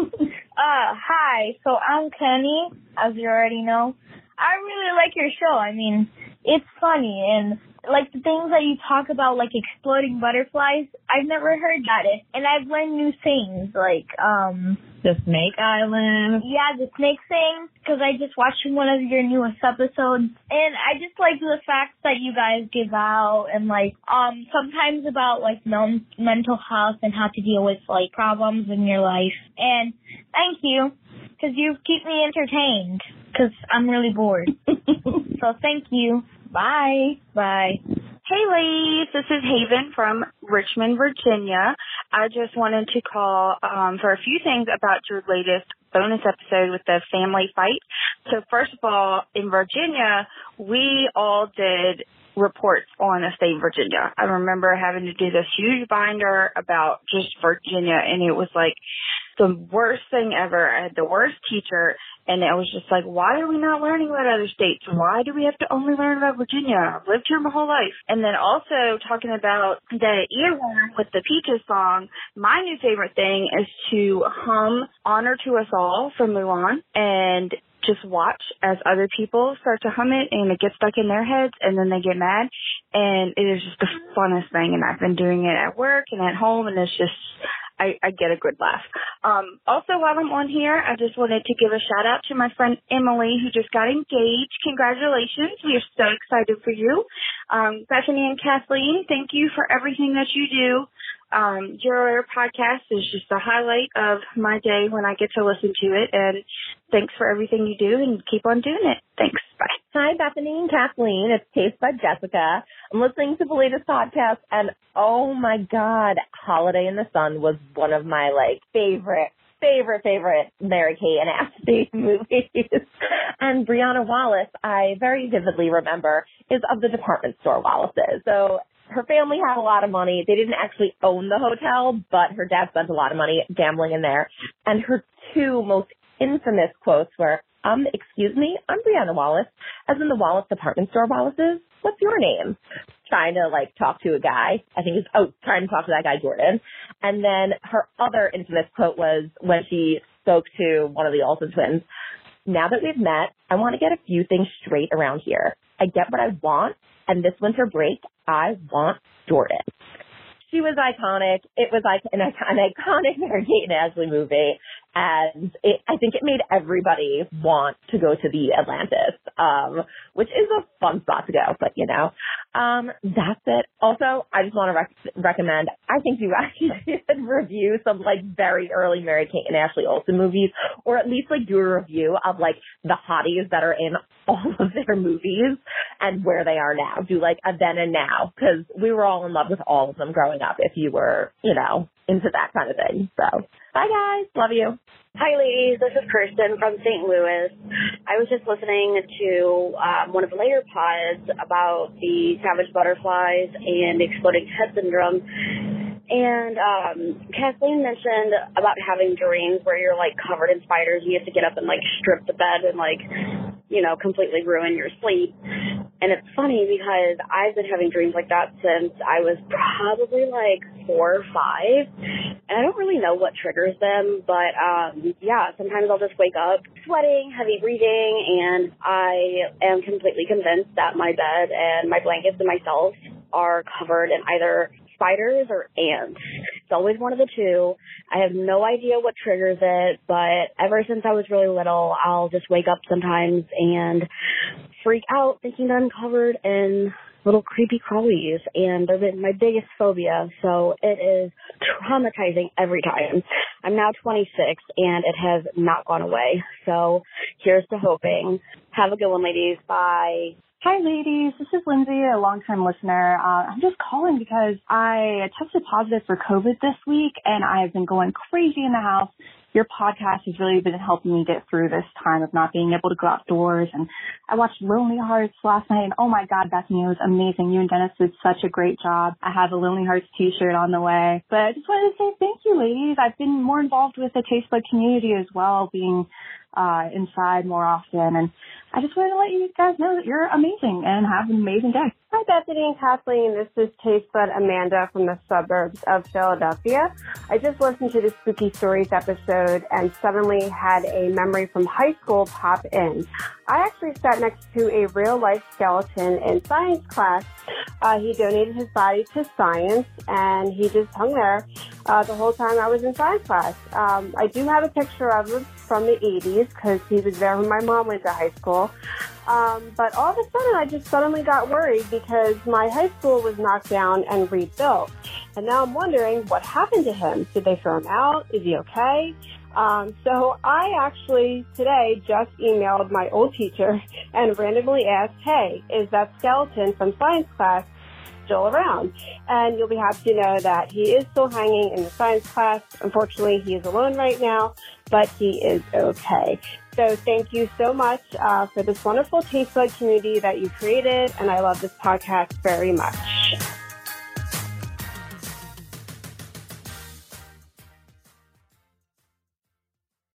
Hi. So I'm Kenny, as you already know. I really like your show. I mean, it's funny and like the things that you talk about, like exploding butterflies, I've never heard that. And I've learned new things, like, the Snake Island. Yeah, the snake thing, because I just watched one of your newest episodes. And I just like the facts that you guys give out and, like, sometimes about, like, mental health and how to deal with, like, problems in your life. And thank you, because you keep me entertained, because I'm really bored. So thank you. Bye. Bye. Hey, ladies. This is Haven from Richmond, Virginia. I just wanted to call for a few things about your latest bonus episode with the family fight. So first of all, in Virginia, we all did reports on the state of Virginia. I remember having to do this huge binder about just Virginia, and it was like the worst thing ever. I had the worst teacher, and it was just like, why are we not learning about other states? Why do we have to only learn about Virginia? I've lived here my whole life. And then also talking about the earworm with the Peaches song, my new favorite thing is to hum Honor to Us All from Mulan and just watch as other people start to hum it and it gets stuck in their heads and then they get mad. And it is just the funnest thing. And I've been doing it at work and at home, and it's just, I get a good laugh. Also, while I'm on here, I just wanted to give a shout out to my friend Emily, who just got engaged. Congratulations. We are so excited for you. Bethany and Kathleen, thank you for everything that you do. Your podcast is just a highlight of my day when I get to listen to it. And thanks for everything you do, and keep on doing it. Thanks. Bye. Hi, Bethany and Kathleen. It's Taste by Jessica. I'm listening to the latest podcast, and oh my God, Holiday in the Sun was one of my favorite Mary-Kate and Ashley movies. And Brianna Wallace, I very vividly remember, is of the department store Wallaces. So her family had a lot of money. They didn't actually own the hotel, but her dad spent a lot of money gambling in there. And her two most infamous quotes were, excuse me, I'm Brianna Wallace, as in the Wallace department store Wallaces. What's your name? Trying to talk to a guy. I think trying to talk to that guy, Jordan. And then her other infamous quote was when she spoke to one of the Olsen twins. Now that we've met, I want to get a few things straight around here. I get what I want, and this winter break, I want Jordan. She was iconic. It was an iconic Mary-Kate and Ashley movie, and I think it made everybody want to go to the Atlantis. which is a fun spot to go, but that's it. Also, I just want to recommend, I think you actually should review some like very early Mary-Kate and Ashley Olsen movies, or at least like do a review of like the hotties that are in all of their movies and where they are now. Do like a then and now, because we were all in love with all of them growing up if you were, into that kind of thing. So, bye guys. Love you. Hi ladies, this is Kirsten from St. Louis. I was just listening to one of the later pods about the savage butterflies and the exploding head syndrome. And Kathleen mentioned about having dreams where you're like covered in spiders and you have to get up and like strip the bed and like, completely ruin your sleep. And it's funny because I've been having dreams like that since I was probably like 4 or 5. And I don't really know what triggers them, but sometimes I'll just wake up sweating, heavy breathing, and I am completely convinced that my bed and my blankets and myself are covered in either spiders or ants. It's always one of the two. I have no idea what triggers it, but ever since I was really little, I'll just wake up sometimes and freak out thinking that I'm covered in little creepy crawlies, and they're my biggest phobia, so it is traumatizing every time. I'm now 26, and it has not gone away, so here's to hoping. Have a good one, ladies. Bye. Hi, ladies. This is Lindsay, a longtime listener. I'm just calling because I tested positive for COVID this week, and I've been going crazy in the house. Your podcast has really been helping me get through this time of not being able to go outdoors. And I watched Lonely Hearts last night, and oh my God, Bethany, it was amazing. You and Dennis did such a great job. I have a Lonely Hearts t-shirt on the way. But I just wanted to say thank you, ladies. I've been more involved with the Taste Bud community as well, being inside more often. And I just wanted to let you guys know that you're amazing and have an amazing day. Hi, Bethany and Kathleen. This is Taste Bud Amanda from the suburbs of Philadelphia. I just listened to the Spooky Stories episode and suddenly had a memory from high school pop in. I actually sat next to a real-life skeleton in science class. He donated his body to science, and he just hung there the whole time I was in science class. I do have a picture of him from the 80s because he was there when my mom went to high school. But all of a sudden, I just suddenly got worried because my high school was knocked down and rebuilt. And now I'm wondering what happened to him. Did they throw him out? Is he okay? So I actually today just emailed my old teacher and randomly asked, hey, is that skeleton from science class still around? And you'll be happy to know that he is still hanging in the science class. Unfortunately, he is alone right now, but he is okay. So thank you so much for this wonderful Taste Bud community that you created, and I love this podcast very much.